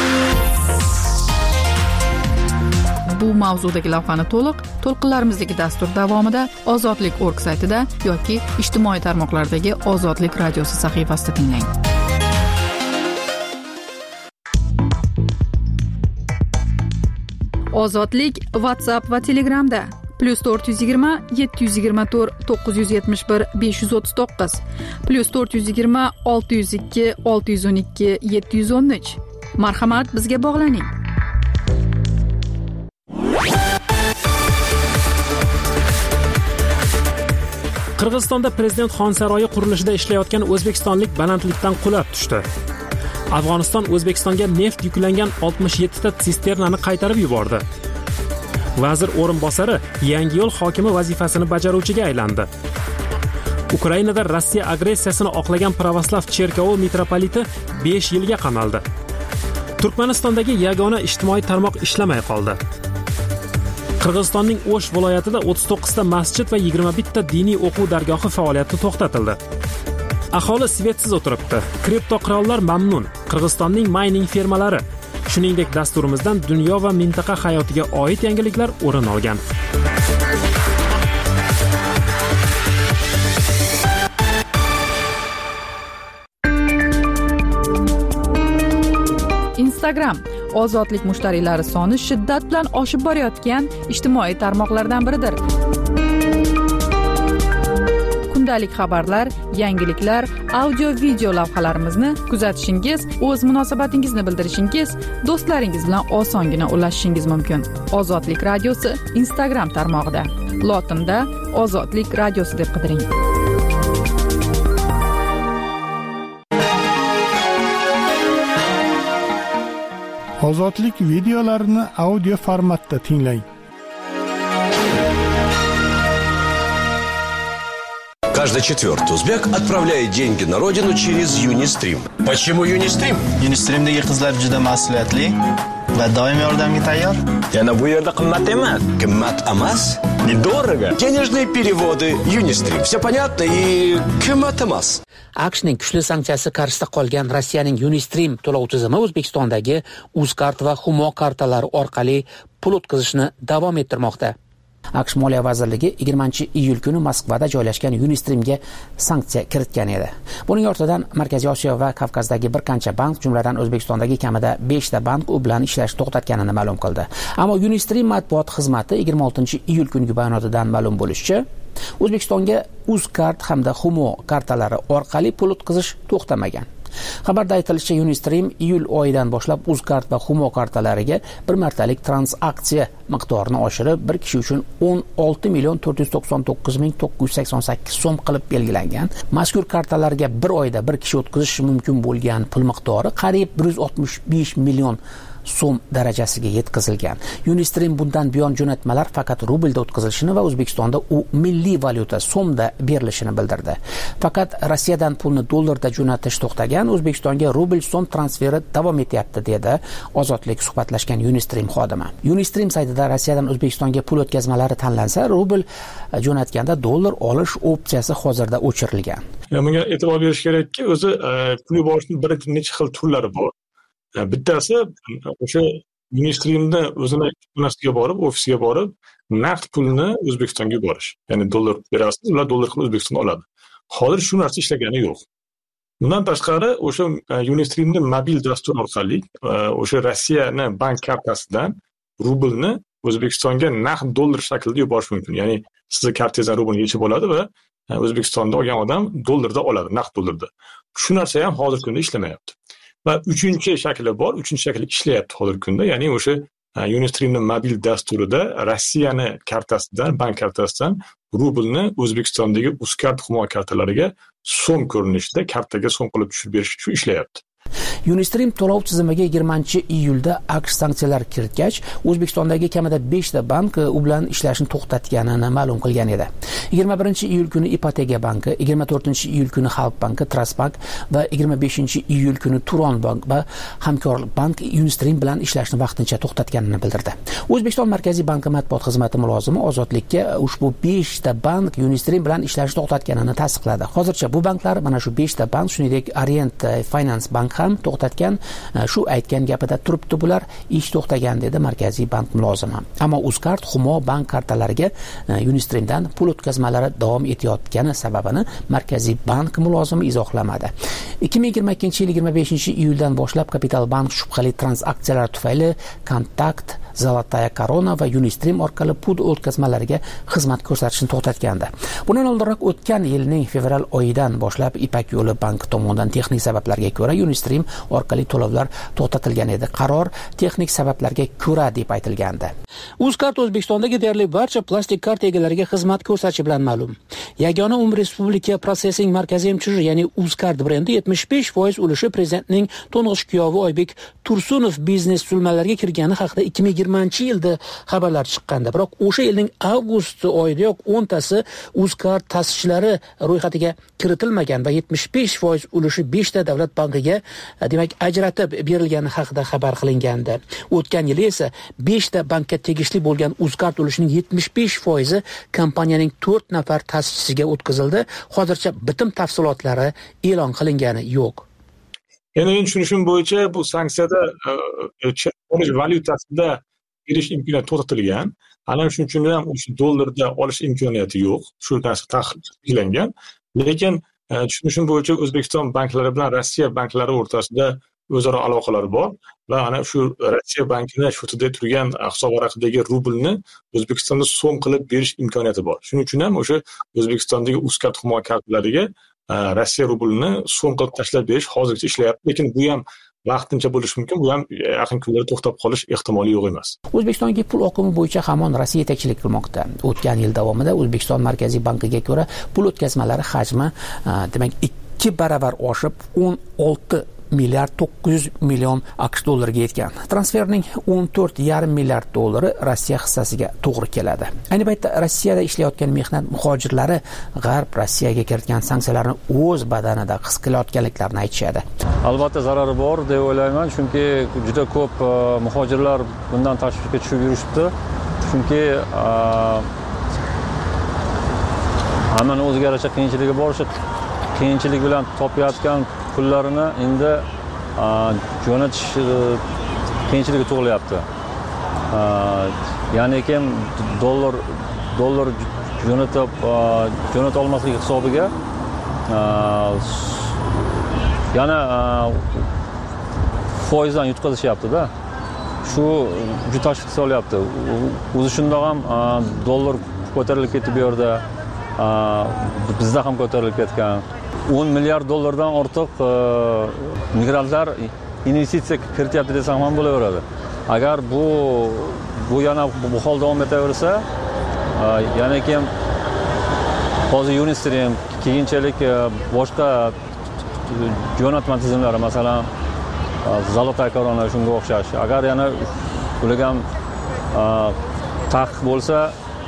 Bu mavzudagi lavhani to'liq to'lqinlarimizdagi dastur davomida ozodlik точка org saytida yoki ijtimoiy tarmoqlardagi Ozodlik radiosi sahifasida tinglang. Ozodlik WhatsApp va Telegramda. plus to'rt yuz yigirma yetti yuz yigirma to'rt to'qqiz yuz yetmish bir besh yuz o'ttiz to'qqiz plus to'rt yuz yigirma olti yuz ikki olti yuz o'n ikki yetti yuz o'n uch. Marhamat, bizga bog'laning. Qirg'izistonda prezident Xon saroyi qurilishida ishlayotgan o'zbekistonlik balandlikdan qulab tushdi. Afg'oniston O'zbekistonga neft yuklangan oltmish yetti ta sisternani qaytarib yubordi. Vazir o'rinbosari Yangiyo'l hokimi vazifasini bajaruvchiga aylandi. Ukrainada Rossiya agressiyasini oqlagan pravoslav cherkovi mitropoliti besh yilga qamaldi. Turkmanistondagi yagona ijtimoiy tarmoq ishlamay qoldi. Qirg'izistonning O'sh viloyatida o'ttiz to'qqiz ta masjid va yigirma bitta ta diniy o'quv dargohi faoliyati to'xtatildi. Aholi svetsiz o'tiribdi. Kripto qirollar mamnun. Qirg'izistonning mining fermalari. Shuningdek, dasturimizdan dunyo va mintaqa hayotiga oid yangiliklar o'rin olgan. Instagram ozodlik mushtariylari soni shiddat bilan oshib borayotgan ijtimoiy tarmoqlardan biridir. Kundalik xabarlar, yangiliklar, audio video lavhalarimizni kuzatishingiz, o'z munosabatingizni bildirishingiz, do'stlaringiz bilan osongina ulashishingiz mumkin. Ozodlik radiosi Instagram tarmog'ida. Lotinda Ozodlik radiosi deb qidiring. Ozodlik videolarini audio formatda tinglang. Каждый четвертый узбек отправляет деньги на родину через Юнистрим. Почему Юнистрим? Unistreamdagi qizlar juda mas'uliyatli va doim yordamga tayyor. Yana bu yerda qimmat emas. Qimmat emas? Недорого. Денежные переводы Юнистрим. Все понятно и qimmat emas. AQShning kuchli sanksiyasi qarshisida qolgan Rossiyaning Unistream to'lov tizimi O'zbekistondagi Uzkart va Humo kartalari orqali pul o'tkazishni davom ettirmoqda. AQSh Moliya vazirligi yigirmanchi iyul kuni Moskvada joylashgan Unistreamga sanksiya kiritgan edi. Buning ortidan Markaziy Osiyo va Kavkazdagi bir qancha bank, jumladan O'zbekistondagi kamida besh ta bank u bilan ishlashni to'xtatganini ma'lum qildi. Ammo Unistream matbuot xizmati yigirma oltinchi iyul kungi bayonotidan ma'lum bo'lishicha, O'zbekistonga Uzkart hamda Humo kartalari orqali pul o'tkazish to'xtamagan. Xabarda aytilishicha, Unistream iyul oyidan boshlab Uzkart va Humo kartalariga bir martalik transaksiya miqdorini oshirib, bir kishi uchun o'n olti million to'rt yuz to'qson to'qqiz ming to'qqiz yuz sakson sakkiz so'm qilib belgilangan. Mazkur kartalarga bir oyda bir kishi o'tkazishi mumkin bo'lgan pul miqdori qariyb bir yuz oltmish besh million so'm darajasiga yetkazilgan. Unistream bundan buyon jo'natmalar faqat rublda o'tkazilishini va O'zbekistonda u milliy valyuta so'mda berilishini bildirdi. Faqat Rossiyadan pulni dollarda jo'natish to'xtagan, O'zbekistonga rubl so'm transferi davom etyapti, dedi Ozodlik suhbatlashgan Unistream xodimi. Unistream saytida Rossiyadan O'zbekistonga pul o'tkazmalari tanlansa, rubl jo'natganda dollar olish opsiyasi hozirda o'chirilgan. Bunga e'tibor berish kerakki, o'zi pul yuborishning bir necha xil turlari bor. Bittasi o'sha Unistreamda o'zini xonasiga borib, ofisiga borib, naqd pulni O'zbekistonga yuborish. Ya'ni dollar berasiz, ular dollar qilib O'zbekistonga oladi. Hozir shu narsa ishlagani yo'q. Bundan tashqari, o'sha Unistreamning mobil dastur orqali o'sha Rossiyani bank kartasidan rublni O'zbekistonga naqd dollar shaklida yuborish mumkin. Ya'ni sizni kartangizdan rublni yechib oladi va O'zbekistonda olgan odam dollarda oladi, naqd dollarda. Shu narsa ham hozir kunda ishlamayapti. Va uchinchi shakli bor, uchinchi shakli ishlayapti hozirgi kunda. Ya'ni o'sha Unistreamning mobil dasturida Rossiyani kartasidan, bank kartasidan rublni O'zbekistondagi Uzkart Humo kartalariga so'm ko'rinishida kartaga so'm qilib tushirib berish shu ishlayapti. Unistream to'lov tizimiga yigirmanchi iyulda AQSh sanksiyalar kiritgach, O'zbekistondagi kamida besh ta bank u bilan ishlashni to'xtatganini ma'lum qilgan edi. yigirma birinchi iyul kuni Ipoteka banki, yigirma to'rtinchi iyul kuni Xalq banki, Trustbank va yigirma beshinchi iyul kuni Turon bank va Hamkorlik bank Unistream bilan ishlashni vaqtincha to'xtatganini bildirdi. O'zbekiston Markaziy banki matbuot xizmati mulozimi Ozodlikka ushbu besh ta bank Unistream bilan ishlashni to'xtatganini tasdiqladi. Hozircha bu banklar, mana shu besh ta bank, shuningdek Orient Finance bank ham to'xtatgan. Shu aytgan gapida turibdi bular, ish to'xtagan, dedi Markaziy bank mulozimi. Ammo Uzkart Humo bank kartalariga Unistreamdan pul o'tkazmalari davom etayotgani sababini Markaziy bank mulozimi izohlamadi. ikki ming yigirma ikkinchi yil yigirma beshinchi iyuldan boshlab Kapital bank shubhali transaksiyalar tufayli kontakt Zolotaya Korona va Unistream orqali pul o'tkazmalariga xizmat ko'rsatishni to'xtatgandi. Bundan oldinroq o'tgan yilning fevral oyidan boshlab Ipak yo'li banki tomonidan texnik sabablarga ko'ra Unistream orqali to'lovlar to'xtatilgan edi. Qaror texnik sabablarga ko'ra deb aytilgandi. Uzcard O'zbekistondagi deyarli barcha plastik karta egalariga xizmat ko'rsatishi bilan ma'lum. Yagona umum respublika Processing markaziy mchj, ya'ni Uzcard brendi yetmish besh foiz ulushi prezidentning to'ng'ich kuyovi Oybek Tursunov biznes tuzilmalariga kirgani haqida ikki ming yigirmanchi yilda xabarlar chiqqandi. Biroq o'sha yilning avgust oyidayoq o'ntasi Uzcard ta'sischilari ro'yxatiga kiritilmagan va yetmish besh foiz ulushi beshta davlat bankiga, demak, ajratib berilgani haqida xabar qilingandi. O'tgan yili esa beshta bankka tegishli bo'lgan Uzcard ulushining yetmish besh foizi kompaniyaning to'rt nafar ta'sischisiga o'tkazildi. Hozircha bitim tafsilotlari e'lon qilingani yo'q. Endi men tushunishim bo'yicha bu sanksiyada xorij valyutasida berish imkoniyati to'xtatilgan. Ana shuning uchun ham o'sha dollarda olish imkoniyati yo'q. Shu narsa taqiqlangan. Lekin tushunishim bo'yicha O'zbekiston banklari bilan Rossiya banklari o'rtasida o'zaro aloqalar bor va ana shu Rossiya bankida shutida turgan hisob varaqidagi rublni O'zbekistonda so'm qilib berish imkoniyati bor. Shuning uchun ham o'sha O'zbekistondagi Uzcard himoya kartalariga Rossiya rublini so'm qilib tashlab berish hozircha ishlayapti, lekin bu ham vaqtincha bo'lishi mumkin. Bu ham yaqin kunlarda to'xtab qolish ehtimoli yo'q emas. O'zbekistonga pul oqimi bo'yicha hamon Rossiya yetakchilik qilmoqda. O'tgan yil davomida O'zbekiston Markaziy bankiga ko'ra pul o'tkazmalari hajmi demak ikki baravar oshib o'n olti milliard to'qqiz yuz million AQSh dollariga yetgan. Transferning o'n to'rt yarim milliard dollari Rossiya hissasiga to'g'ri keladi. Ayni paytda Rossiyada ishlayotgan mehnat muhojirlari G'arb Rossiyaga kiritgan sanksiyalarni o'z badanida his qilayotganliklarini aytishadi. Albatta zarari bor deb o'ylayman, chunki juda ko'p muhojirlar bundan tashvishga tushib yurishibdi. Chunki hammaning o'ziga yarasha qiyinchiligi bor, shu qiyinchilik bilan topayotgan pullarini endi jo'natish qiyinchiligi tug'ilyapti. Ya'ni kim dollar dollar jo'natib jo'nata olmasligi hisobiga yana foizdan yutqazishyapti-da. Shu juda tashvishga solyapti. O'zi shundoq ham dollar ko'tarilib ketdi bu yerda. Bizda ham ko'tarilib ketgan. o'n milliard dollardan ortiq migrantlar investitsiya kirityapti desam ham bo'laveradi. Agar bu bu yana bu hol davom etaversa, yana kim hozir Unistream, keyinchalik boshqa jo'natma tizimlari, masalan, Zolotaya Korona shunga o'xshash. Agar yana ularga ham taqiq bo'lsa,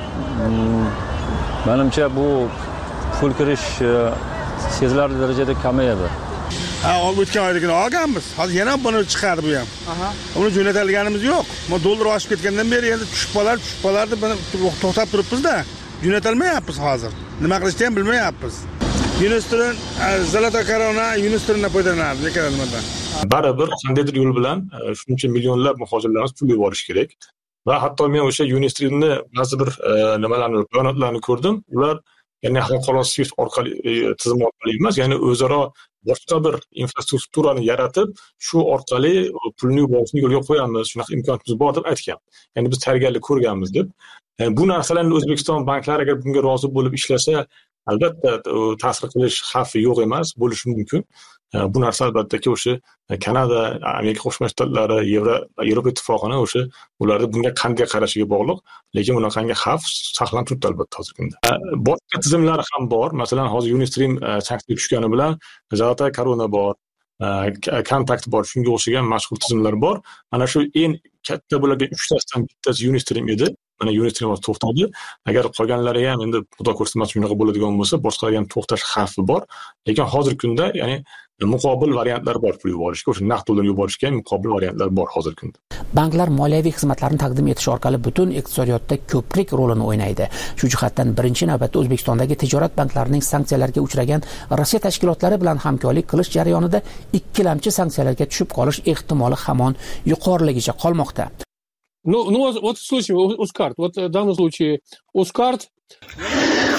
menimcha bu pul kirish sezilarli darajada kamayadi. Ha, o'tgan oyligini olganmiz. Hozir yana buni chiqardi bu ham. Aha. Uni jo'natilganimiz yo'q. Mo dollar oshib ketgandan beri endi tushib qolar, tushib qolardi, buni to'xtab turibmiz-da. Jo'natilmayapmiz hozir. Nima qilishni ham bilmayapmiz. Unistream, Zolotaya Korona, Unistreamdan foydalanadi, lekin nimadan? Baribir qandaydir yo'l bilan shuncha millionlab muhojirlarimiz pul yuborish kerak. Va hatto men o'sha Unistreamni ba'zi bir nimalarni, bayonotlarni ko'rdim. Ular ya'ni xalqaro Swift orqali tizim orqali emas, ya'ni o'zaro boshqa bir infrastrukturani yaratib, shu orqali pulni yuborishni yo'lga qo'yamiz, shunaqa imkoniyatimiz bor deb aytgan. Ya'ni biz tayyorgarlik ko'rganmiz deb. Bu narsalarni O'zbekiston banklari agar bunga rozi bo'lib ishlasa, albatta ta'sir qilish xavfi yo'q emas, bo'lishi mumkin. Bu narsa albattaki o'sha Kanada, Amerika Qo'shma Shtatlari, Yevropa Ittifoqini o'sha ularning bunga qanday qarashiga bog'liq, lekin bunaqangi xavf saqlanib turibdi albatta hozirgi kunda. Boshqa tizimlar ham bor. Masalan, hozir Unistream sanksiya tushgani bilan Zolotaya Korona bor, Kontakt bor, shunga o'xshagan mashhur tizimlar bor. Mana shu eng katta bo'lgan uchtasidan bittasi Unistream edi. Mana Unistream to'xtadi. Agar qolganlari ham endi xudo ko'rsamas shunaqa bo'ladigan bo'lsa, boshqalar ham to'xtash xavfi bor. Lekin hozirgi kunda, ya'ni muqobil variantlar bor pul yuborishga, o'sha naqd pulni yuborishga ham muqobil variantlar bor hozirgi kunda. Banklar moliyaviy xizmatlarni taqdim etish orqali butun iqtisodiyotda ko'prik rolini o'ynaydi. Shu jihatdan birinchi navbatda O'zbekistondagi tijorat banklarining sanksiyalarga uchragan Rossiya tashkilotlari bilan hamkorlik qilish jarayonida ikkilamchi sanksiyalarga tushib qolish ehtimoli hamon yuqoriligicha qolmoqda. Ну, ну вот в случае Uzcard, вот в данном случае Uzcard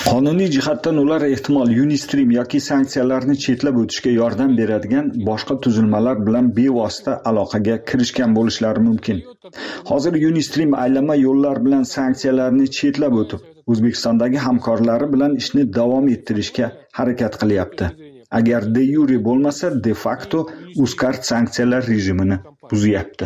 Qonuniy jihatdan ular ehtimol Unistream yoki sanksiyalarni chetlab o'tishga yordam beradigan boshqa tuzilmalar bilan bevosita aloqaga kirishgan bo'lishlari mumkin. Hozir Unistream aylama yo'llar bilan sanksiyalarni chetlab o'tib, O'zbekistondagi hamkorlari bilan ishni davom ettirishga harakat qilyapti. Agar de yure bo'lmasa, de facto UzCard sanksiyalar rejimini buzyapti.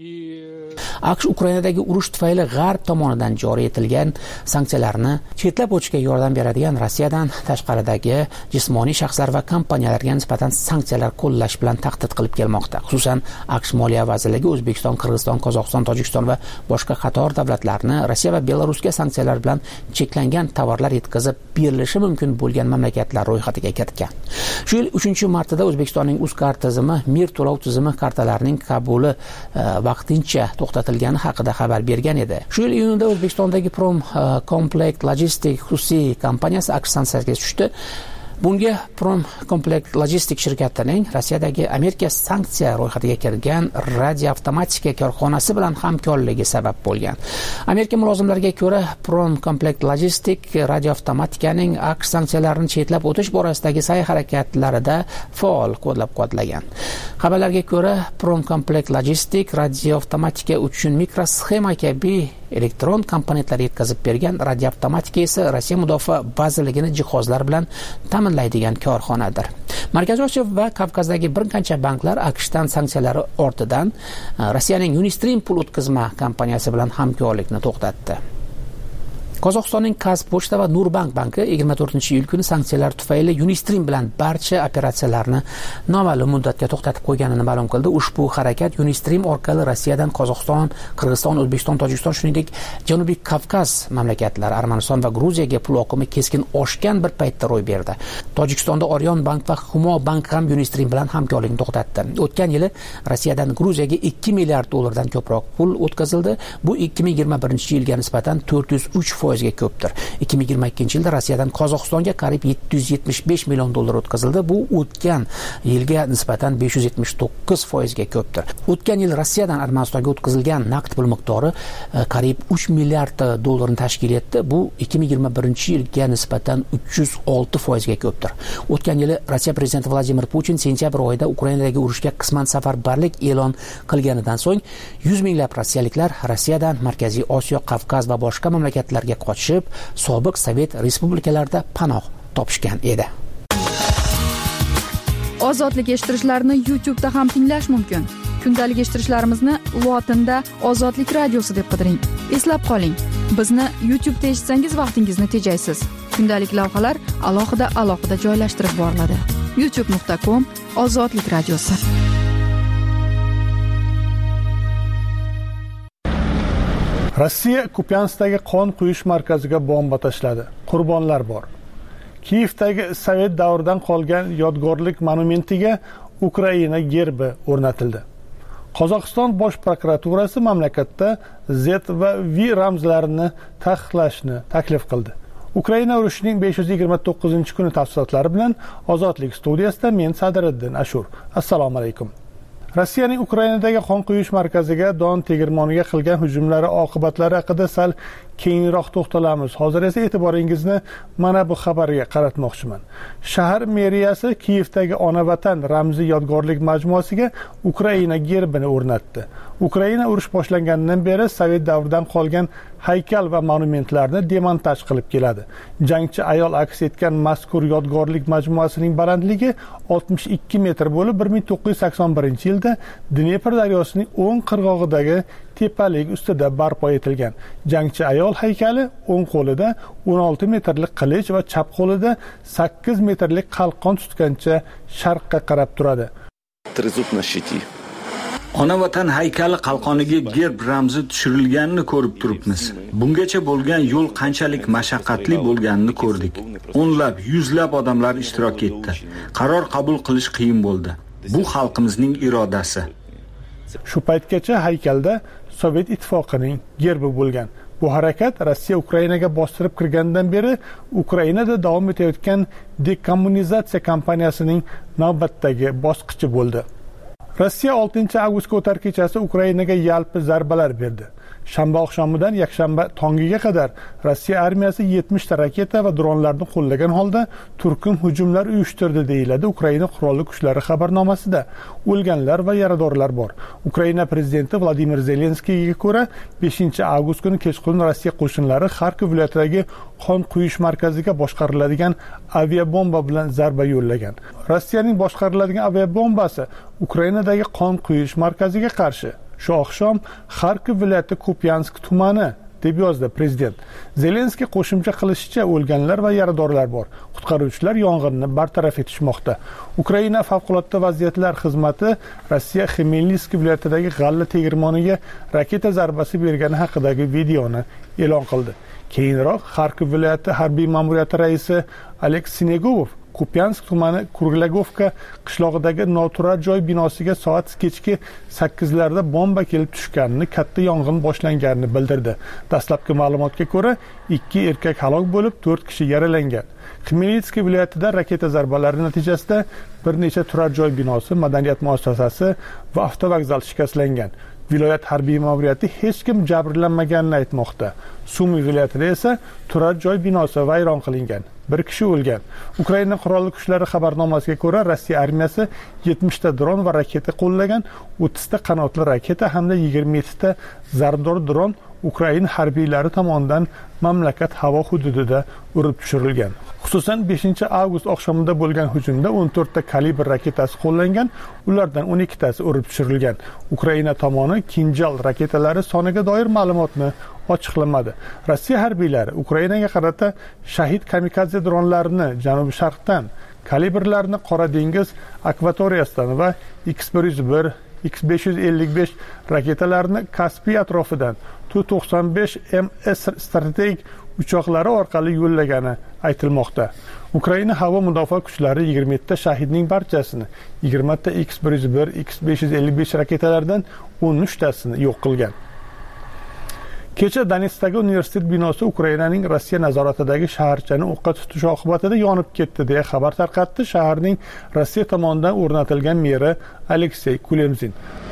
AQSh Ukrainadagi urush tufayli G'arb tomonidan joriy etilgan sanksiyalarni chetlab o'tishga yordam beradigan Rossiyadan tashqaridagi jismoniy shaxslar va kompaniyalarga nisbatan sanksiyalar qo'llash bilan tahdid qilib kelmoqda. Xususan, AQSh Moliya vazirligi O'zbekiston, Qirg'iziston, Qozog'iston, Tojikiston va boshqa qator davlatlarni Rossiya va Belarusga sanksiyalar bilan cheklangan tovarlar yetkazib berilishi mumkin bo'lgan mamlakatlar ro'yxatiga kiritgan. Shu yil uchinchi martda O'zbekistonning UzCard tizimi, Mir to'lov tizimi kartalarining qabuli vaqtincha to'xtatilgani haqida xabar bergan edi. Shu yil iyunda O'zbekistondagi Prom Complect Logistic xususiy kompaniyasi AQSh sanksiyasiga tushdi. Bunga Prom Complect Logistic shirkatining Rossiyadagi Amerika sanksiya ro'yxatiga kirgan radioavtomatika korxonasi bilan hamkorligi sabab bo'lgan. Amerika mulozimlariga ko'ra, Prom Complect Logistic radioavtomatikaning AQSh sanksiyalarini chetlab o'tish borasidagi sa'y-harakatlarida faol qo'llab-quvvatlagan. Xabarlarga ko'ra, Prom Complect Logistic radioavtomatika uchun mikrosxema kabi elektron komponentlar yetkazib bergan, radioavtomatika esa Rossiya mudofaa vazirligini jihozlar bilan ta'minlaydigan korxonadir. Markaziy Osiyo va Kavkazdagi bir qancha banklar AQShdan sanksiyalari ortidan Rossiyaning Unistream pul o'tkazma kompaniyasi bilan hamkorlikni to'xtatdi. Qozog'istonning Kazpochta va Nurbank banki yigirma to'rtinchi iyul kuni sanksiyalar tufayli Unistream bilan barcha operatsiyalarni noma'lum muddatga to'xtatib qo'yganini ma'lum qildi. Ushbu harakat Unistream orqali Rossiyadan Qozog'iston, Qirg'iziston, O'zbekiston, Tojikiston, shuningdek Janubiy Kavkaz mamlakatlari, Armaniston va Gruziyaga pul oqimi keskin oshgan bir paytda ro'y berdi. Tojikistonda Orion bank va Humo bank ham Unistream bilan hamkorlikni to'xtatdi. O'tgan yili Rossiyadan Gruziyaga ikki milliard dollardan ko'proq pul o'tkazildi. Bu ikki ming yigirma birinchi yilga nisbatan to'rt yuz uch foiz ga ko'pdir. ikki ming yigirma ikkinchi yilda Rossiyadan Qozog'istonga qariyb yetti yuz yetmish besh million dollar o'tkazildi. Bu o'tgan yilga nisbatan besh yuz yetmish to'qqiz foiz ga ko'pdir. O'tgan yil Rossiyadan Armanistonga o'tkazilgan naqd pul miqdori qariyb uch milliard dollarni tashkil etdi. Bu ikki ming yigirma birinchi yilga nisbatan uch yuz olti foiz ga ko'pdir. O'tgan yili Rossiya prezidenti Vladimir Putin sentyabr oyida Ukrainadagi urushga qisman safarbarlik e'lon qilganidan so'ng yuz minglab rossiyaliklar Rossiyadan Markaziy Osiyo, Qavkaz va boshqa mamlakatlarga qochib, sobiq Sovet respublikalarida panoh topishgan edi. Ozodlik eshittirishlarni YouTube'da ham tinglash mumkin. Kundalik eshittirishlarimizni lotinda Ozodlik radiosi deb qidiring. Eslab qoling, bizni YouTube'da eshitsangiz vaqtingizni tejaysiz. Kundalik lavhalar alohida alohida joylashtirib boriladi. youtube nuqta com Ozodlik radiosi. Rossiya Kupyansdagi qon quyish markaziga bomba tashladi. Qurbonlar bor. Kiyevdagi Sovet davridan qolgan yodgorlik monumentiga Ukraina gerbi o'rnatildi. Qozog'iston bosh prokuraturasi mamlakatda Z va V ramzlarini taqiqlashni taklif qildi. Ukraina urushining besh yuz yigirma to'qqizinchi kuni tafsilotlari bilan Ozodlik studiyasida men Sadiriddin Ashur. Assalomu alaykum. Rossiyaning Ukrainadagi qon quyish markaziga Don tegirmoniga qilgan hujumlari oqibatlari haqida sal keyinroq to'xtalamiz. Hozir esa e'tiboringizni mana bu xabarga qaratmoqchiman. Shahar meriyasi Kiyevdagi Ona vatan ramziy yodgorlik majmuasiga Ukraina gerbini o'rnatdi. Ukraina urush boshlanganidan beri Sovet davridan qolgan haykal va monumentlarni demontaj qilib keladi. Jangchi ayol aks etgan mazkur yodgorlik majmuasining balandligi oltmish ikki metr bo'lib, bir ming to'qqiz yuz sakson birinchi yilda Dnepr daryosining o'ng qirg'og'idagi tepalik ustida barpo etilgan. Jangchi ayol haykali o'ng qo'lida o'n olti metrlik qilich va chap qo'lida sakkiz metrlik qalqon tutgancha sharqqa qarab turadi. Ona vatan haykali qalqoniga gerb ramzi tushirilganini ko'rib turibmiz. Bungacha bo'lgan yo'l qanchalik mashaqqatli bo'lganini ko'rdik. O'nlab, yuzlab odamlar ishtirok etdi. Qaror qabul qilish qiyin bo'ldi. Bu xalqimizning irodasi. Shu paytgacha haykalda Sovet ittifoqining gerbi bo'lgan. Bu harakat Rossiya Ukrainaga bostirib kirgandan beri Ukrainada davom etayotgan dekommunizatsiya kampaniyasining navbatdagi bosqichi bo'ldi. Rossiya oltinchi avgust ko'tar kechasi Ukrainaga yalpi zarbalar berdi. Shanba oqshomidan yakshanba tongiga qadar Rossiya armiyasi yetmishta raketa va dronlarni qo'llagan holda turkum hujumlar uyushtirdi deyiladi Ukraina qurolli kuchlari xabarnomasida. O'lganlar va yaradorlar bor. Ukraina prezidenti Vladimir Zelenskiyga ko'ra beshinchi avgust kuni kechqurun Rossiya qo'shinlari Xarkov viloyatidagi qon quyish markaziga boshqariladigan aviabomba bilan zarba yo'llagan. Rossiyaning boshqariladigan aviabombasi Ukrainadagi qon quyish markaziga qarshi shu oqshom Xarkov viloyati Kupyansk tumani deb yozdi prezident. Zelenskiy qo'shimcha qilishicha o'lganlar va yaradorlar bor. Qutqaruvchilar yong'inni bartaraf etishmoqda. Ukraina favqulodda vaziyatlar xizmati Rossiya Xmelnytskiy viloyatidagi g'alla tegirmoniga raketa zarbasi bergani haqidagi videoni e'lon qildi. Keyinroq Xarkov viloyati harbiy ma'muriyati raisi Aleks Sinegov Kupyansk tumani Kurlagovka qishlog'idagi noturar joy binosiga soat kechki sakkizlarda bomba kelib tushganini, katta yong'in boshlanganini bildirdi. Dastlabki ma'lumotga ko'ra, ikki erkak halok bo'lib, to'rt kishi yaralangan. Xmelnytskiy viloyatida raketa zarbalari natijasida bir necha turar joy binosi, madaniyat muassasasi va avtovokzal shikastlangan. Viloyat harbiy ma'muriyati hech kim jabrlanmaganini aytmoqda. Sumi viloyatida esa turar joy binosi vayron qilingan. Bir kishi o'lgan. Ukraina qurolli kuchlari xabarnomasiga ko'ra, Rossiya armiyasi yetmishta dron va raketa qo'llagan, o'ttizta qanotli raketa hamda yigirma yettita zarbdor dron Ukraina harbiylari tomonidan mamlakat havo hududida urib tushirilgan. Xususan beshinchi avgust oqshomida bo'lgan hujumda o'n to'rtta kalibr raketasi qo'llangan, ulardan o'n ikkitasi urib tushirilgan. Ukraina tomoni Kinjal raketalari soniga doir ma'lumotni ochiqlamadi. Rossiya harbiylari Ukrainaga qarata shahid kamikadze dronlarini janubi-sharqdan, kalibrlarni Qora dengiz akvatoriyasidan va X bir yuz bir, X besh yuz ellik besh raketalarni Kaspiy atrofidan Tu to'qson besh M S strategik uchoqlari orqali yo'llagani aytilmoqda. Ukraina havo mudofaa kuchlari yigirma yettita shahidning barchasini, yigirmata X bir yuz bir, X besh yuz ellik besh raketalardan o'n uchtasini yo'q qilgan. Kecha Donetskdagi universitet binosi Ukrainaning Rossiya nazoratidagi shaharchani o'qqa tutishi oqibatida yonib ketdi deya xabar tarqatdi shaharning Rossiya tomonidan o'rnatilgan meri Aleksey Kulemzin.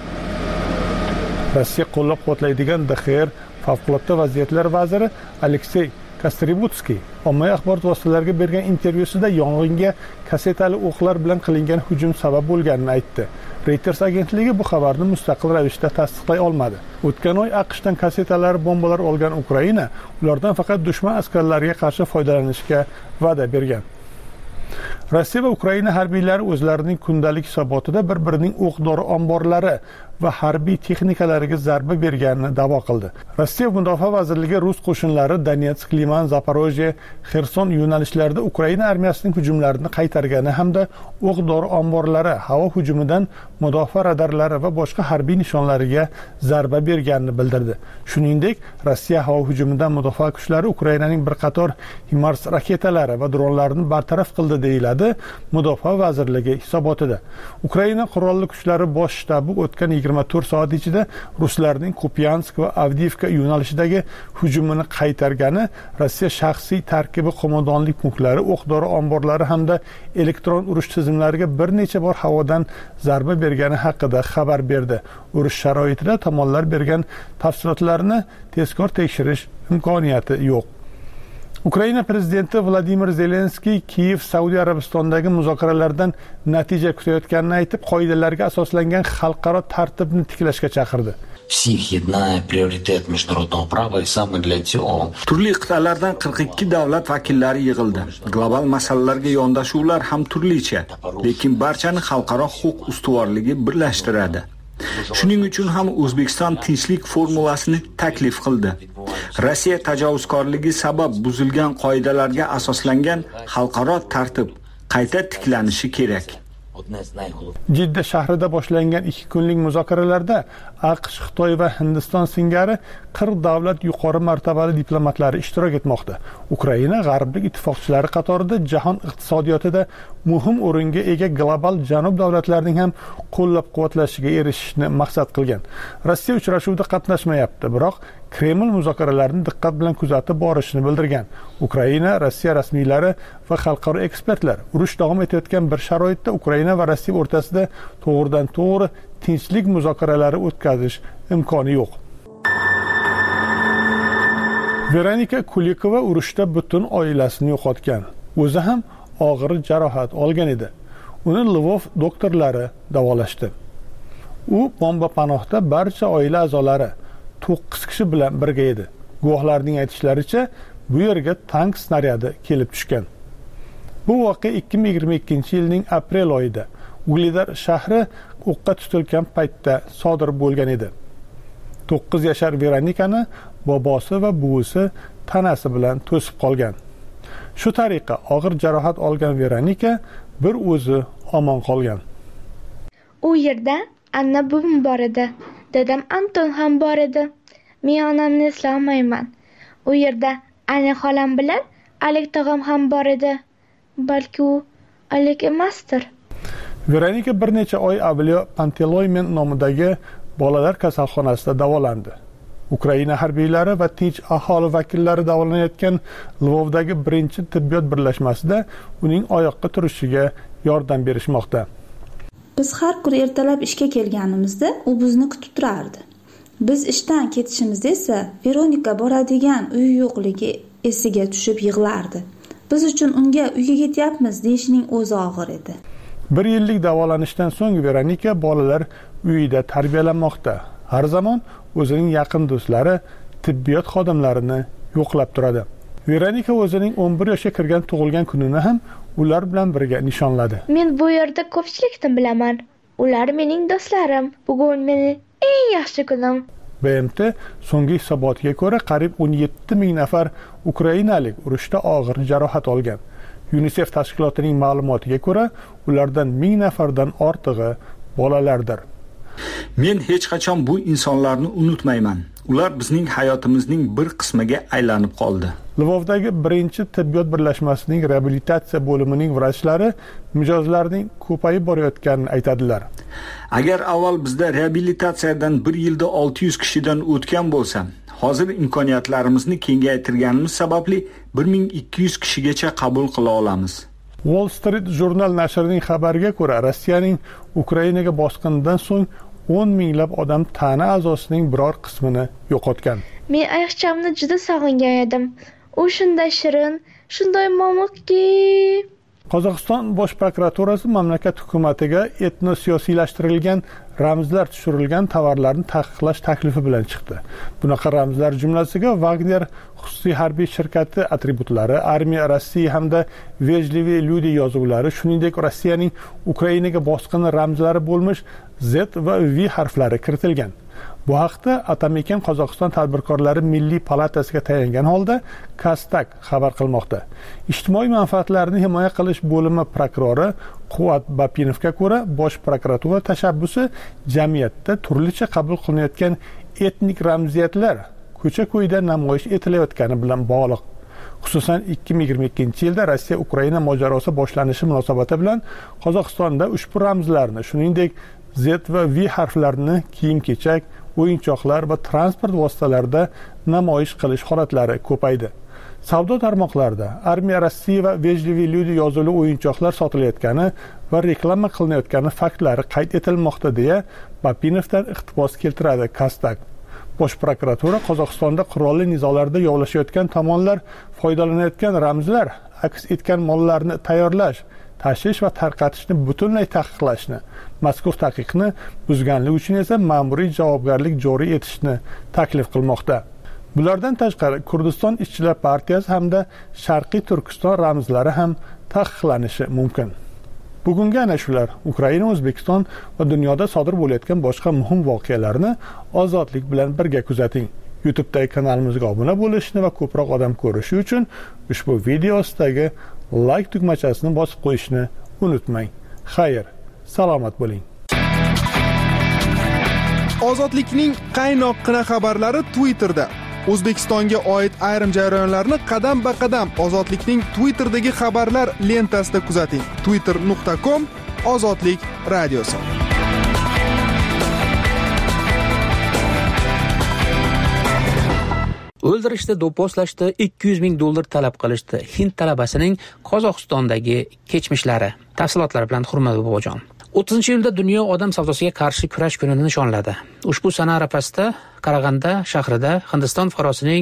Rossiya qo'llab-quvvatlaydigan D X R favqulodda vaziyatlar vaziri Aleksey Kastributskiy ommaviy axborot vositalariga bergan intervyusida yong'inga kasetali o'qlar bilan qilingan hujum sabab bo'lganini aytdi. Reuters agentligi bu xabarni mustaqil ravishda tasdiqlay olmadi. O'tgan oy AQShdan kasetalar, bombalar olgan Ukraina ulardan faqat dushman askarlariga qarshi foydalanishga va'da bergan. Rossiya va Ukraina harbiylari o'zlarining kundalik hisobotida bir-birining o'q-dori omborlari va harbiy texnikalariga zarba berganini da'vo qildi. Rossiya Mudofaa vazirligi rus qo'shinlari Donetsk, Liman, Zaporojye, Xerson yo'nalishlarida Ukraina armiyasining hujumlarini qaytargani hamda o'q-dori omborlari, havo hujumidan mudofaa radarlari va boshqa harbiy nishonlariga zarba berganini bildirdi. Shuningdek, Rossiya havo hujumidan mudofaa kuchlari Ukrainaning bir qator HIMARS raketalari va dronlarini bartaraf qildi deyiladi Mudofaa vazirligi hisobotida. Ukraina qurolli kuchlari bosh shtabi o'tgan yigirma to'rt soat ichida ruslarning Kupyansk va Avdiivka yo'nalishidagi hujumini qaytargani, Rossiya shaxsiy tarkibi qo'mondonlik punklari, o'q-dori omborlari hamda elektron urush tizimlariga bir necha bor havodan zarba bergani haqida xabar berdi. Urush sharoitida tomonlar bergan tafsilotlarni tezkor tekshirish imkoniyati yo'q. Ukraina prezidenti Vladimir Zelenskiy Kiyev Saudiya Arabistonidagi muzokaralardan natija kutayotganini aytib, qoidalarga asoslangan xalqaro tartibni tiklashga chaqirdi. Всех едная приоритет международного права и самый для ООН. Turli qit'alardan qirq ikki davlat vakillari yig'ildi. Global masalalarga yondashuvlar ham turlicha, lekin barchani xalqaro huquq ustuvorligi birlashtiradi. Shuning uchun ham O'zbekiston tinchlik formulasini taklif qildi. Rossiya tajovuzkorligi sabab buzilgan qoidalarga asoslangan xalqaro tartib qayta tiklanishi kerak. Jidda shahrida boshlangan ikki kunlik muzokaralarda AQSh, Xitoy va Hindiston singari qirq davlat yuqori martabali diplomatlari ishtirok etmoqda. Ukraina g'arblik ittifoqchilari qatorida jahon iqtisodiyotida muhim o'ringa ega global janub davlatlarining ham qo'llab-quvvatlashiga erishishni maqsad qilgan. Rossiya uchrashuvda qatnashmayapti, biroq Kreml muzokaralarni diqqat bilan kuzatib borishini bildirgan. Ukraina, Rossiya rasmiylari va xalqaro ekspertlar urush davom etayotgan bir sharoitda Ukraina va Rossiya o'rtasida to'g'ridan to'g'ri tinchlik muzokaralari o'tkazish imkoni yo'q. Veronika Kulikova urushda butun oilasini yo'qotgan. O'zi ham og'ir jarohat olgan edi. Uni Lvov doktorlari davolashdi. U bombapanohda barcha oila a'zolari to'qqiz kishi bilan birga edi. Guvohlarning aytishlaricha, bu yerga tank snaryadi kelib tushgan. Bu voqea ikki ming yigirma ikkinchi yilning aprel oyida Uglidar shahri o'qqa tutilgan paytda sodir bo'lgan edi. to'qqiz yashar Veronikani bobosi va buvisi tanasi bilan to'sib qolgan. Shu tariqa og'ir jarohat olgan Veronika bir o'zi omon qolgan. U yerda Anna buvim bor edi. Dadam Anton ham bor edi. Men onamni eslolmayman. U yerda Anna xolam bilan Alek tog'am ham bor edi. Balki u Alek emasdir. Veronika bir necha oy avval Panteloymen nomidagi bolalar kasalxonasida davolandi. Ukraina harbiylari va tinch aholi vakillari davolanayotgan Lvovdagi birinchi tibbiyot birlashmasida uning oyoqqa turishiga yordam berishmoqda. Biz har kuni ertalab ishga kelganimizda u bizni kutib turardi. Biz ishdan ketishimizda esa Veronika boradigan uyi yo'qligi esiga tushib yig'lardi. Biz uchun unga uyga ketyapmiz deyishning o'zi og'ir edi. Bir yillik davolanishdan so'ng Veronika bolalar uyida tarbiyalanmoqda. Har zamon o'zining yaqin do'stlari, tibbiyot xodimlarini yo'qlab turadi. Veronika o'zining o'n bir yoshga kirgan tug'ilgan kunini ham ular bilan birga nishonladi. Men bu yerda ko'pchilikni bilaman. Ular mening do'stlarim. Bugun mening eng yaxshi kunim. B M T so'nggi hisobotiga ko'ra qariyb o'n yetti ming nafar ukrainalik urushda og'ir jarohat olgan. UNICEF tashkilotining ma'lumotiga ko'ra, ulardan ming nafardan ortig'i bolalardir. Men hech qachon bu insonlarni unutmayman. Ular bizning hayotimizning bir qismiga aylanib qoldi. Lvovdagi birinchi tibbiyot birlashmasining reabilitatsiya bo'limining vrachlari mijozlarning ko'payib borayotganini aytadilar. Agar avval bizda reabilitatsiyadan bir yilda olti yuz kishidan o'tgan bo'lsa, hozir imkoniyatlarimizni kengaytirganimiz sababli bir ming ikki yuz kishigacha qabul qila olamiz. Wall Street jurnal nashrining xabariga ko'ra, Rossiyaning Ukrainaga bosqinidan so'ng o'n minglab odam tana a'zosining biror qismini yo'qotgan. Men ayiqchamni juda sog'ingan edim. U shunday shirin, shunday momiqki. Qozog'iston bosh prokuraturasi mamlakat hukumatiga etnosiyosiylashtirilgan ramzlar tushirilgan tovarlarni taqiqlash taklifi bilan chiqdi. Bunaqa ramzlar jumlasiga Wagner xususiy harbiy shirkati atributlari, armiya Rossiya hamda Vejlivi Lyudi yozuvlari, shuningdek Rossiyaning Ukrainaga bosqini ramzlari bo'lmish Z va V harflari kiritilgan. Bu haqda Atamekan Qozog'iston tadbirkorlari milliy palatasiga tayangan holda Kastak xabar qilmoqda. Ijtimoiy manfaatlarni himoya qilish bo'limi prokurori Quvvat Bapinovga ko'ra, bosh prokuratura tashabbusi jamiyatda turlicha qabul qilinayotgan etnik ramziyatlar ko'cha-ko'yda namoyish etilayotgani bilan bog'liq. Xususan ikki ming yigirma ikkinchi yilda Rossiya Ukraina mojarosi boshlanishi munosabati bilan Qozog'istonda ushbu ramzlarni, shuningdek Z va V harflarini kiyim-kechak, o'yinchoqlar va transport vositalarida namoyish qilish holatlari ko'paydi. Savdo tarmoqlarida armiya Rossiya va Vejlivi Lyudi yozuvli o'yinchoqlar sotilayotgani va reklama qilinayotgani faktlari qayd etilmoqda deya Bapinovdan iqtibos keltiradi Kastak. Bosh prokuratura Qozog'istonda qurolli nizolarda yovlashayotgan tomonlar foydalanayotgan ramzlar aks etgan mollarni tayyorlash, tashish va tarqatishni butunlay taqiqlashni, mazkur taqiqni buzganlik uchun esa ma'muriy javobgarlik joriy etishni taklif qilmoqda. Bulardan tashqari Kurdiston ishchilar partiyasi hamda Sharqiy Turkiston ramzlari ham taqiqlanishi mumkin. Bugungi ana shular Ukraina, O'zbekiston va dunyoda sodir bo'layotgan boshqa muhim voqealarni ozodlik bilan birga kuzating. YouTube'dagi kanalimizga obuna bo'lishni va ko'proq odam ko'rishi uchun ushbu video ostidagi like tugmachasini bosib qo'yishni unutmang. Xayr, salomat bo'ling. Ozodlikning qaynoqqina xabarlari Twitterda. O'zbekistonga oid ayrim jarayonlarni qadam-ba-qadam Ozodlikning Twitter'dagi xabarlar lentasida kuzating. twitter nuqta com Ozodlik radiosi. O'ldirishda, do'pposlashda ikki yuz ming dollar talab qilishdi. Hind talabasining Qozog'istondagi kechmishlari. Tafsilotlar bilan Hurmat bobojon. o'ttizinchi iyulda dunyo odam savdosiga qarshi kurash kunini nishonladi. Ushbu sana arafasida Qarag'anda shahrida Hindiston fuqarosining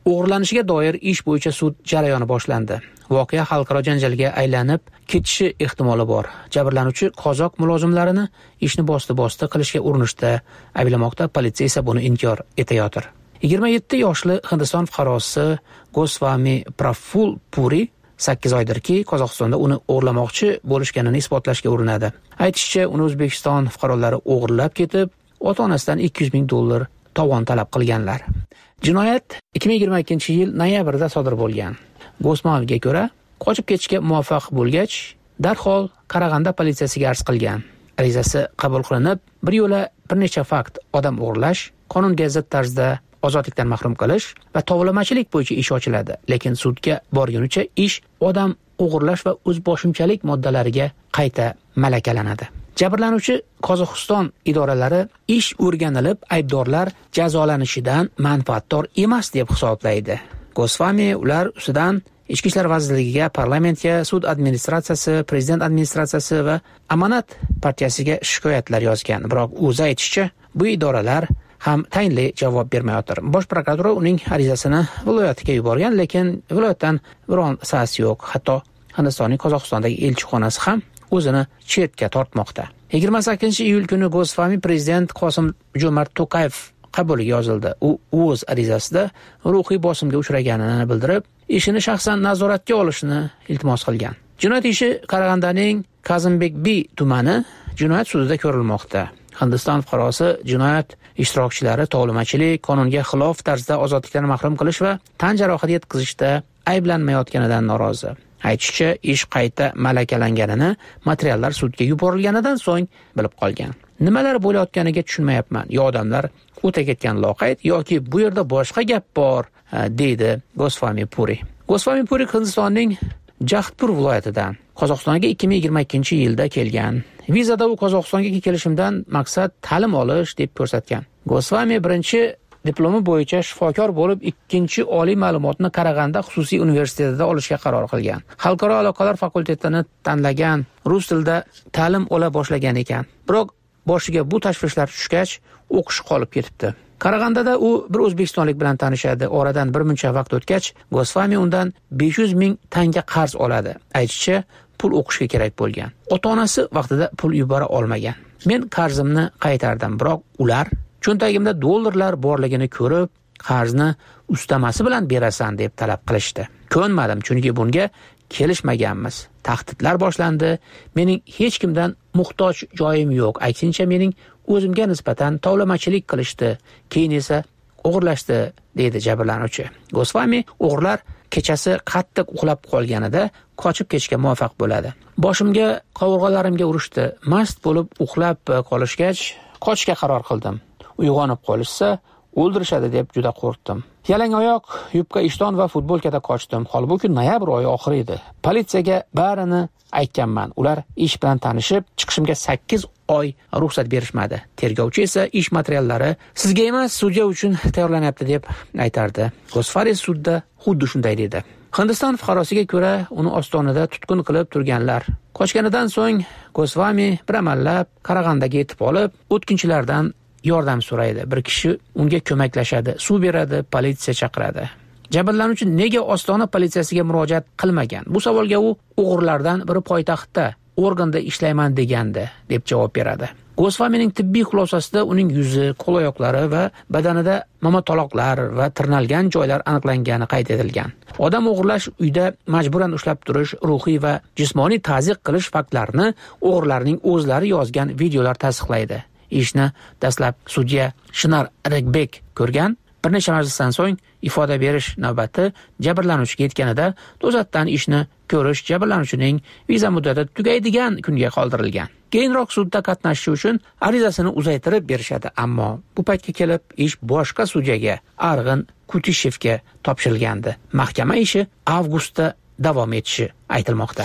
o'g'irlanishiga doir ish bo'yicha sud jarayoni boshlandi. Voqea xalqaro janjalga aylanib ketishi ehtimoli bor. Jabrlanuvchi qozoq mulozimlarini ishni bosti-bosti qilishga urinishda ayblamoqda, politsiya esa buni inkor etayotir. yigirma yetti yoshli Hindiston fuqarosi Goswami Praful Puri sakkiz oydirki, Qozog'istonda uni o'g'irlamoqchi bo'lishganini isbotlashga urinadi. Aytishicha, uni O'zbekiston fuqarolari o'g'irlab ketib, ota-onasidan ikki yuz ming dollar tovon talab qilganlar. Jinoyat ikki ming yigirma ikkinchi yil noyabrda sodir bo'lgan. Goswamiga ko'ra, qochib ketishga muvaffaq bo'lgach, darhol Qarag'anda politsiyasiga arz qilgan. Arizasi qabul qilinib, bir yo'la bir necha fakt odam o'g'irlash, qonunga zid tarzda ozodlikdan mahrum qilish va tovlamachilik bo'yicha ish ochiladi. Lekin sudga borgunicha ish odam o'g'irlash va o'zboshimchalik moddalariga qayta malakalanadi. Jabrlanuvchi Qozog'iston idoralari ish o'rganilib, aybdorlar jazolanishidan manfaatdor emas deb hisoblaydi. Goswami ular ustidan Ichki ishlar vazirligiga, parlamentga, sud administratsiyasi, prezident administratsiyasi va Amanat partiyasiga shikoyatlar yozgan. Biroq o'zi aytishicha, bu idoralar ham tayinli javob bermayotir. Bosh prokuratura uning arizasini viloyatiga yuborgan, lekin viloyatdan biron sas yo'q. Hatto Hindistonning Qozog'istondagi elchixonasi ham o'zini chetga tortmoqda. yigirma sakkizinchi iyul kuni Goswami prezident Qosim Jo'mart To'qayev qabuliga yozildi. U o'z arizasida ruhiy bosimga uchraganini bildirib, ishini shaxsan nazoratga olishni iltimos qilgan. Jinoyat ishi Qarag'andaning Kazimbekbi tumani jinoyat sudida ko'rilmoqda. Hindiston fuqarosi jinoyat ishtirokchilari tovlamachilik, qonunga xilof tarzda ozodlikdan mahrum qilish va tan jarohati yetkazishda ayblanmayotganidan norozi. Aytishicha, ish qayta malakalanganini materiallar sudga yuborilganidan so'ng bilib qolgan. Nimalar bo'layotganiga tushunmayapman. Yo odamlar o'ta ketgan loqayd yoki bu yerda boshqa gap bor, deydi Goswami Puri. Goswami Puri Hindistonning Jahdpur viloyatidan Qozog'istonga ikki ming yigirma ikkinchi yilda kelgan. Vizada u Qozog'istonga kelishimdan maqsad ta'lim olish deb ko'rsatgan. Goswami birinchi diplomi bo'yicha shifokor bo'lib, ikkinchi oliy ma'lumotni Qarag'anda xususiy universitetida olishga qaror qilgan. Xalqaro aloqalar fakultetini tanlagan, rus tilida ta'lim ola boshlagan ekan. Biroq boshiga bu tashvishlar tushgach, o'qish qolib ketibdi. Qarag'andada u bir o'zbekistonlik bilan tanishadi. Oradan bir muncha vaqt o'tgach, Goswami undan besh yuz ming tanga qarz oladi. Aytishicha, pul o'qishga kerak bo'lgan. Ota-onasi vaqtida pul yubora olmagan. Men qarzimni qaytardim, biroq ular cho'ntagimda dollarlar borligini ko'rib, qarzni ustamasi bilan berasan deb talab qilishdi. Ko'nmadim, chunki bunga kelishmaganmiz. Tahdidlar boshlandi. Mening hech kimdan muhtoj joyim yo'q. Aksincha mening o'zimga nisbatan tovlamachilik qilishdi. Keyin esa o'g'irlashdi, deydi jabrlanuvchi. Goswami o'g'irlar kechasi qattiq uxlab qolganida qochib ketishga muvaffaq bo'ladi. Boshimga, qovurg'alarimga urishdi. Mast bo'lib uxlab qolishgach, qochishga qaror qildim. Uyg'onib qolishsa, o'ldirishadi deb juda qo'rqdim. Yalang oyoq, yubka ishton va futbolkada qochdim. Holbuki noyabr oyi oxiri edi. Politsiyaga barini aytganman. Ular ish bilan tanishib, chiqishimga sakkiz oy ruxsat berishmadi. Tergovchi esa ish materiallari sizga emas, sudya uchun tayyorlanyapti deb aytardi. Goswami sudda xuddi shunday dedi. Hindiston fuqarosiga ko'ra, uni ostonada tutqun qilib turganlar. Qochganidan so'ng Goswami bir amallab Qarag'andaga yetib olib, o'tkinchilardan yordam so'raydi. Bir kishi unga ko'maklashadi, suv beradi, politsiya chaqiradi. Jabrlanuvchi nega Ostona politsiyasiga murojaat qilmagan? Bu savolga u o'g'irlardan biri poytaxtda organda ishlayman degandi, deb javob beradi. Goswamining tibbiy xulosasida uning yuzi, qo'l-oyoqlari va badanida mamatoloqlar va tirnalgan joylar aniqlangani qayd etilgan. Odam o'g'irlash, uyda majburan ushlab turish, ruhiy va jismoniy ta'ziq qilish faktlarini o'g'irlarning o'zlari yozgan videolar tasdiqlaydi. Ishni dastlab sudya Shinar Regbek ko'rgan. Bir necha majlisdan so'ng ifoda berish navbati jabrlanuvchiga yetganida to'satdan ishni ko'rish jabrlanuvchining viza muddati tugaydigan kunga qoldirilgan. Keyinroq sudda qatnashish uchun arizasini uzaytirib berishadi, ammo bu paytga kelib ish boshqa sudyaga, Arg'in Kutishevga topshirilgandi. Mahkama ishi avgustda davom etishi aytilmoqda.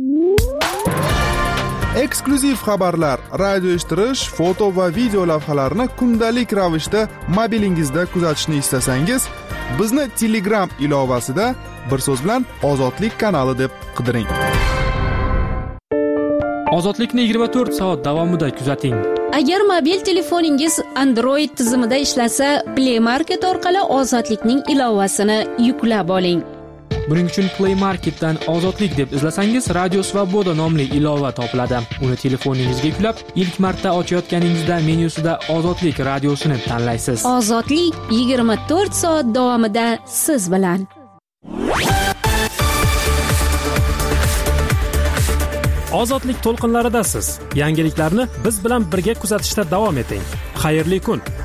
Eksklyuziv xabarlar, radio eshittirish, foto va video lavhalarni kundalik ravishda mobilingizda kuzatishni istasangiz, bizni Telegram ilovasida bir so'z bilan Ozodlik kanali deb qidiring. Ozodlikni yigirma to'rt soat davomida kuzating. Agar mobil telefoningiz Android tizimida ishlasa, Play Market orqali Ozodlikning ilovasini yuklab oling. Buning uchun Play Marketdan Ozodlik deb izlasangiz, Radio Svoboda nomli ilova topiladi. Uni telefoningizga yuklab, ilk marta ochayotganingizda menyusida Ozodlik radiosini tanlaysiz. Ozodlik yigirma to'rt soat davomida siz bilan. Ozodlik to'lqinlaridasiz. Yangiliklarni biz bilan birga kuzatishda davom eting. Xayrli kun.